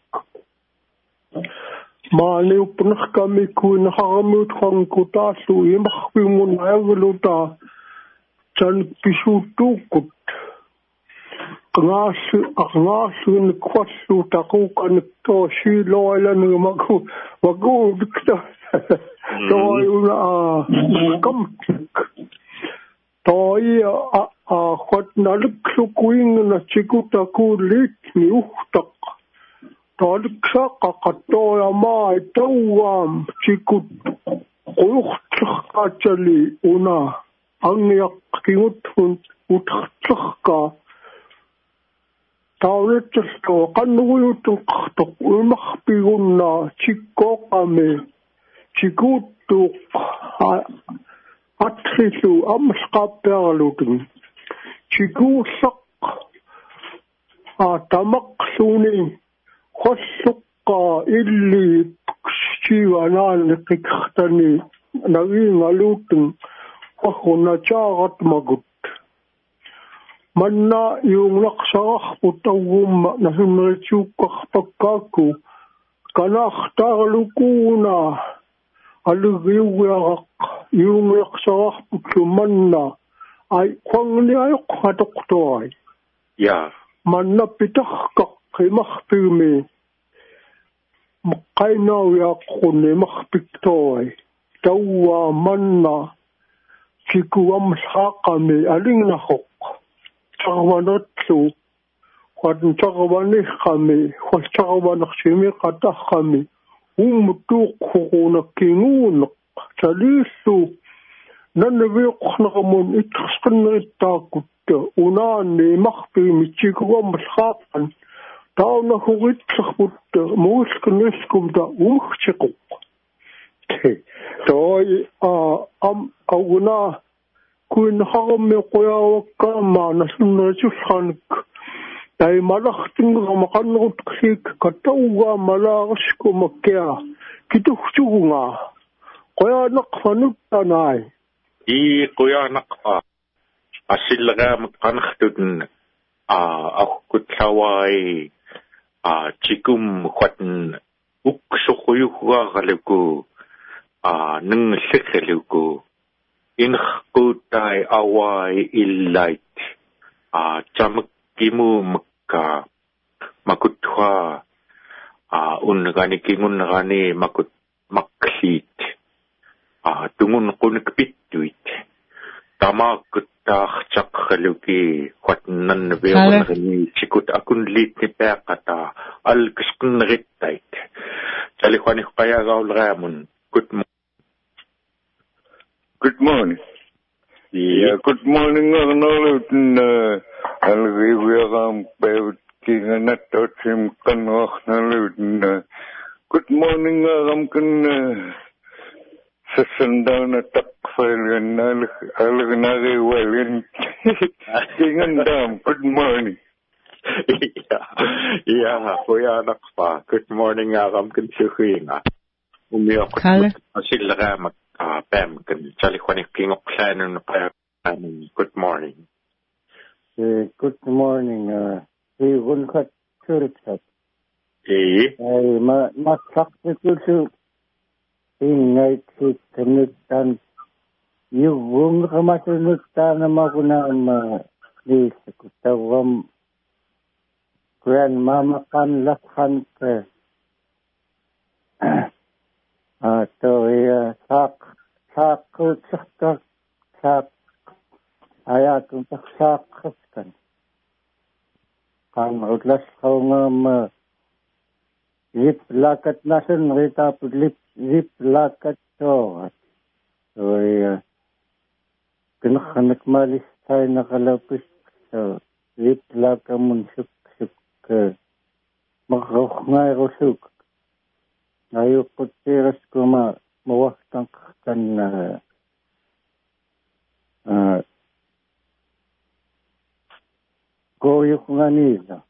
Speaker 8: maaniupnerkami kuinharamiut qangkutaallu imarpimun ayagluta tanik pisuuttuukkut qangaallu aqngaalluunik fallu taquuqanik toosiiloilani maku makuudikta toiuna a kamtik toi a a qatnaluklukuingna tikutakuuliitni uhtaq taliksaaqaqattoya maa tauam tikut quyuqtlerqaatali una angiaqqinguthun utqertlerqa taulitsalto qannuguyutun qartoq umarpigunna tikkoqami tikuttuq atrillu ammalqaappiarlutun tikuullaq a tamaqluni qolluqqa illi chivanaalni qiqartani nagiingaluutun qahunachaarat magut manna yuunglaqsararput awumma nasunnerituuqqarpakkaaku kanaartaarlukuuna aliriuiaraq yuunglaqsararputlu manna ai qangni ayoq hatoqtoai
Speaker 3: ya
Speaker 8: manna pitarqaq qimarpigmi maqainauyaqqunni marpiktoai tauwa manna tikuamlhaaqami alingnarroq tarvanatlu qatn tarvaniqqami qattarvanertimi qatarqami ummutuuqqhuqunakkinguuneq taliillu nanneviuqqnermun ittersqinneritaakkutta unaanni imarpigmi tikuamlhaaqan tauna huritlerputta muulknilkumta umhtiquq toi a am auna kuinharmi qoyawakkaama nasunneritullaanik tai malartingeramaqannerut klik katauga malaariskumakkia kituhtugunga qoyanaqfanuttanai
Speaker 3: i qoyanaqfa asillagaamat qanertutun a aqutlawai a chikum qatn uksuquyuqaarluku a ningllekkeluku inqqutai awai illait a chamakkimu makka makutwa a unganikingunrani makut maklit a tungun qunikpittuit tamakuttarchaqluki qatnan beonrni chikut akunliitni peaqata alkisqinnerittait taliqani qayagaulraamun good
Speaker 9: Good morning. Yeah, good morning. Arnold, alriviram beut kinganat totim kanwach nalud Good morning, I'm going to send down a tuck file and I'll get well in King and Dam. Good morning.
Speaker 3: Yeah, yeah, kuya anak pa. Good morning, I'm going to hear nga. Umiyak ko sila ka mag-pam. Chali ko ni King of Clan na kaya good morning.
Speaker 10: Good morning. We will cut church up.
Speaker 3: Eh?
Speaker 10: Ma masakit ko ingay si kanutan. Yung kamasunod na makuna ma please ko tawam grandmama kan lakhan ka. Ato ya sak sak sak sak ayat untuk sak kan. Kan utlas kau ngam Zip lakat nasan rita pudlip zip lakat so. So ya kinakanak malis tayo nakalapis so zip laka munsuk suk makakok ngay rusuk. Ayok ko tiras ko ma mawaktang kan na uh, goyok nga nila.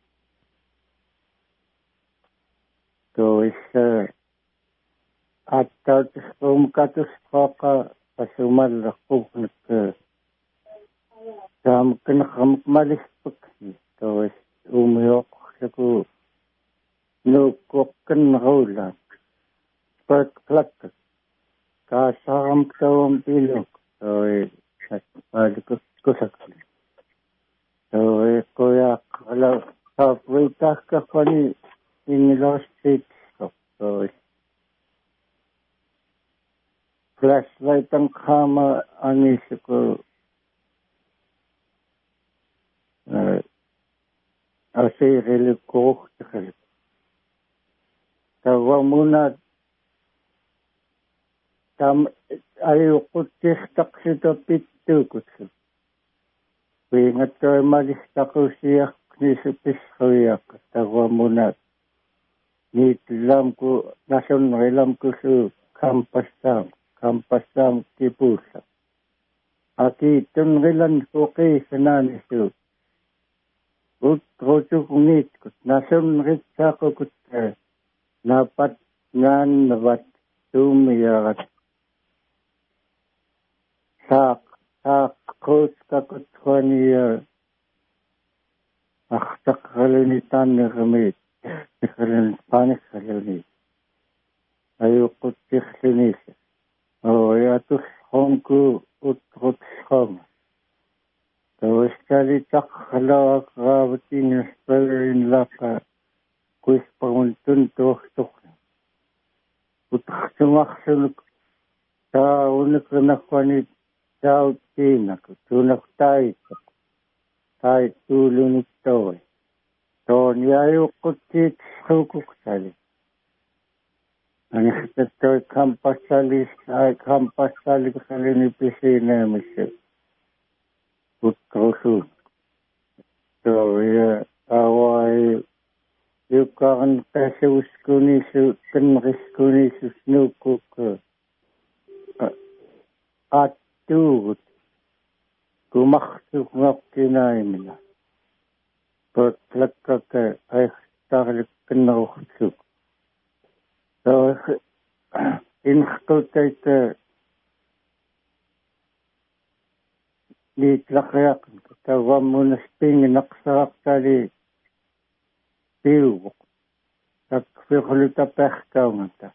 Speaker 10: So is uh, at tatis kong katus kaka pasumal ako nag sam kinakamakmalis pagsi. So is umiyok sa ko nukokan nakaulan. Spark plug kasakam tawang pilok. So is at malikot ko sakli. So is kuya kala halfway tak ka pa ni in lost state so flashlight ang kama anis ko uh, asay relo ko tawa muna tam ayo ko tistak sito pitu ko pingat ko malista ko siya nisipis ko yak tawa muna ni lam ko nasun relam ko su kampasam kampasam tipusa aki tun relan ko kay sanani su ut roju kunit ko nasun ritsa ko kut napat ngan nabat tumiyarat sak sak kos ka kut khaniya akhtak halinitan ne gamit Kalian panik kalian ayo kutik sinis oh ya tuh hongku utrut hong terus kali tak kalau kawatin spelling laka kuis penguntun tuh tuh utak semak seluk tahu nak nak wanit tahu tinak tunak tai tai tulun itu So, niyayo ko tit sukuk sali. Ang ito kampasali, ay kampasali ko sali ni pisina misyo. Utkosun. So, ya, away, yung kakan kasi uskunisu, kanmakiskunisu snukuk, at tugot, kumaksuk ngak kinay nila. Pertlakka ay taklik kinausuk. So in skotaita di tlakyak tawa muna sping naksak tali piu tak fikuluta pekta mata.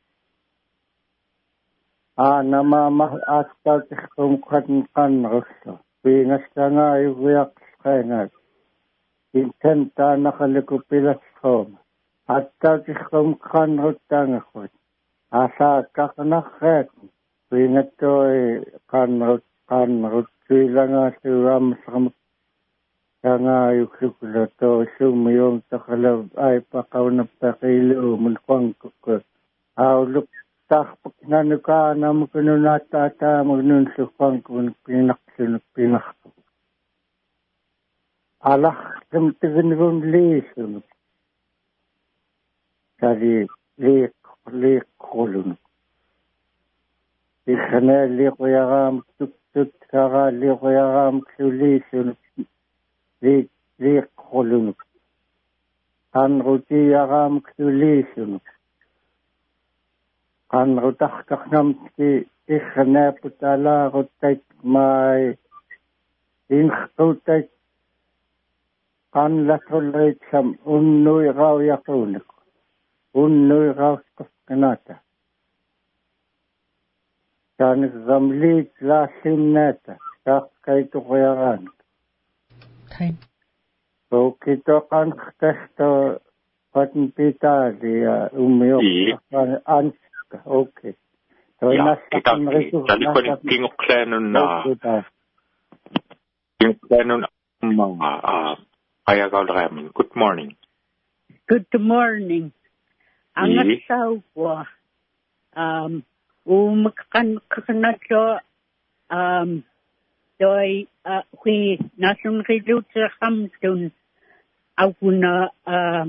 Speaker 10: Ah nama mah astal tikum kan kan russo. Pingas nga yuyak kaya intenta nakalikupilas home. At tatiskom kan rutang ako. Asa kakanaket. Pingat ko kan rut kan rut sila nga siram sam nga yukukula to sumiyong takalab ay pakaw na pakilo mulkwang ko. Auluk takpak na nuka na makununatata magnunsukwang kung pinaksunok pinakko. Allah tum tigun gun lesun. Jadi liik liikkulun ihne liqyaraam tuttut kara liqyaraam sulisun liik liikkulun anrutiyaraam sulisun anrutahkarnamki ihne putalaarutat mai inkhtutat anlatulritsam unnui rauyaquunak unnui rausqasqanata kanik zamliit laasimnaata taqqaituqyaraanik
Speaker 5: time
Speaker 10: okitoqanqtahto qatn pitaali ya ummiyoqqan anska okay
Speaker 3: ja kitaki talikon kingoqlaanun na kingoqlaanun mga ayagaulraamin good morning
Speaker 11: good morning angasawa um umkan kanatlo um doi hui nasun rilutra hamtun aguna um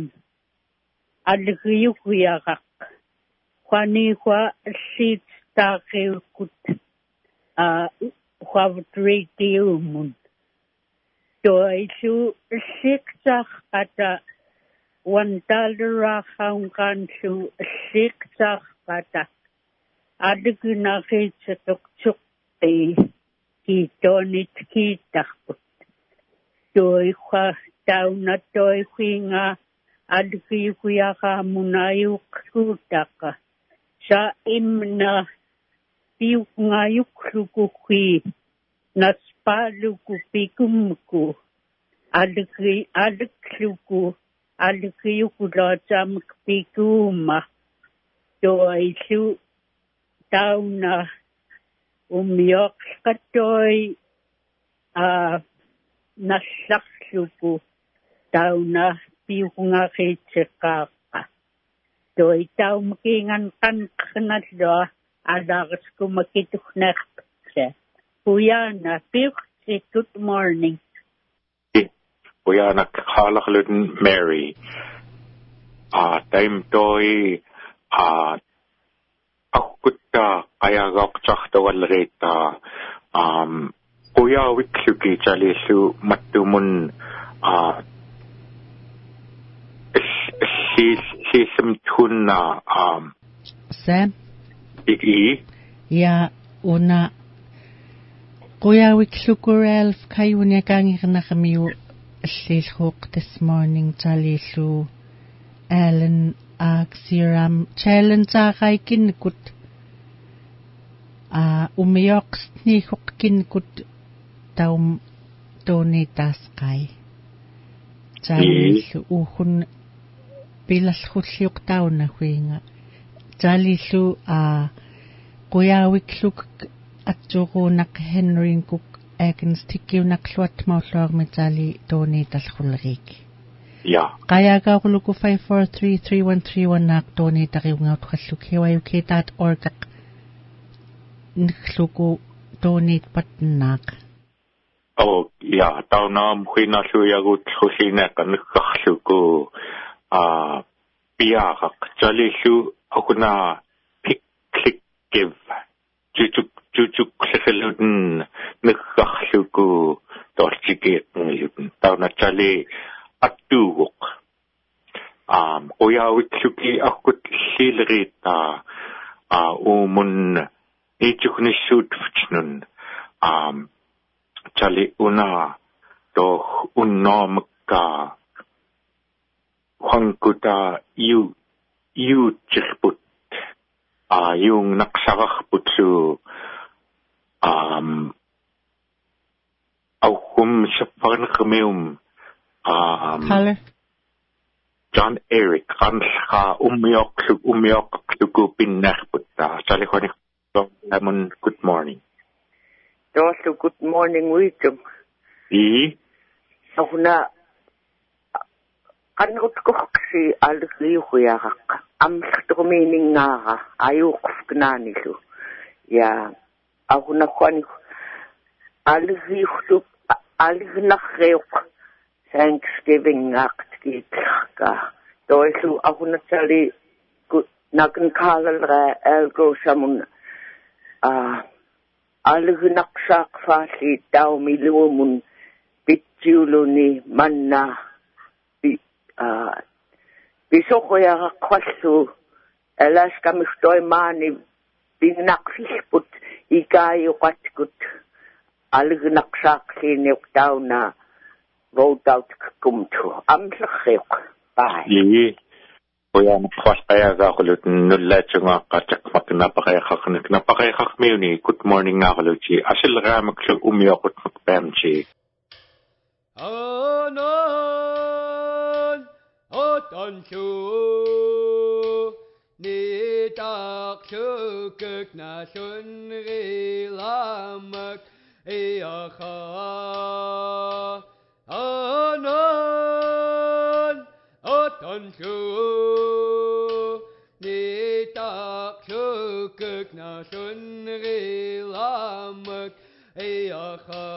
Speaker 11: alriyuyak kwani kwa sit takut uh kwavtritiumun doi su siksach ata one dollar hangkan su siksach ata aduguna kitsatuk ti kitonit kitakut doi kwa tauna doi hinga adgi kuyaka munayuk kutaka sa imna piuk ngayuk lukuhi naspaluku pikumku adgi adgluku adgi yukulajam pikuma doi su tauna umyok katoy a nasakluku tauna piunga kitsekaka doi tau makingan kan kanadlo adagas kumakituknakse puyana piukse good morning
Speaker 3: puyana khalakhlun Mary a time toy a akutta ayagaqtartawalrita um kuya wikluki chalisu mattumun a sis sisam tunna um
Speaker 5: Sam
Speaker 3: igi
Speaker 5: ya una kuya wiklukurel kayunya kangirnakamiu sishoq this morning chalisu Alan Axiram challenge ay kinkut a umiyok ni kinkut taum donitas kay chalisu uhun pilas khusyuk tauna huinga chalisu a kuyawikluk atsurunak Henry Cook Agnes tikiunak luat maullor mitali donitas khulrik
Speaker 3: ja
Speaker 5: kaya ka kuluku five four three three one three one nak toni takiungaut khalluk hiwayuk dot org nkhluku toni patnak
Speaker 3: oh ja taunam khina suyagut khusina kan khalluk a piaqaq chalisu akuna pick click give jujuk jujuk khallun nkhalluk torchike ngilun tauna chali atuuk um oyawitluki akut silrita a umun ichuknissut fchnun um chali una to unnomka khangkuta yu yu chirput a yung naksarahputsu um auhum saparnkhmeum Um,
Speaker 5: Color.
Speaker 3: John Eric Ramsha umyok umyok lukupin nakputa chalikhoni lemon good morning
Speaker 6: also good morning wisdom
Speaker 3: e
Speaker 6: ahuna kanut ko si alri khuyaq am meaning nga ayuk knanilu ya ahuna khani alri khut alri nakhreyuk Thanksgiving act kita. Doisu aku nak cari good nakan kalalra elgo samun a algunaksak fasi tau milumun pitjuluni manna bi a bisokoya kwasu elas kamistoy mani binakfisput ikayo katkut algunaksak sinuk tau na vote out kumtu amlakhiq bye
Speaker 3: Ye Kuya nakwaspaya ga kulut nulla chunga kachak makna pakay khakna kna pakay khakmeuni good morning nga kuluchi asil ga maksug umyo kut makpamchi
Speaker 1: Anon otanchu ni tak chukuk na shunri lamak iakha Anon otanchu ni tak chukuk na shunri lamak iakha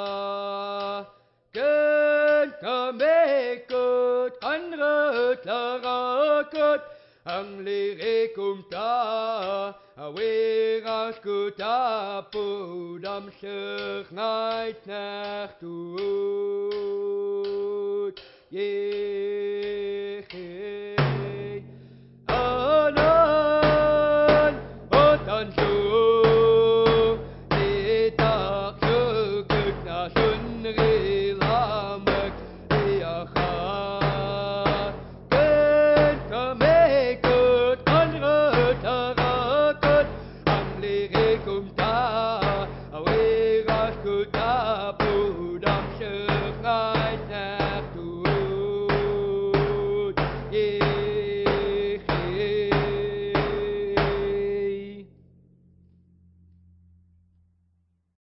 Speaker 1: Ken kamekut kanrut larakut ang lirikum ta awiras kuta pudam sich night nachtut ye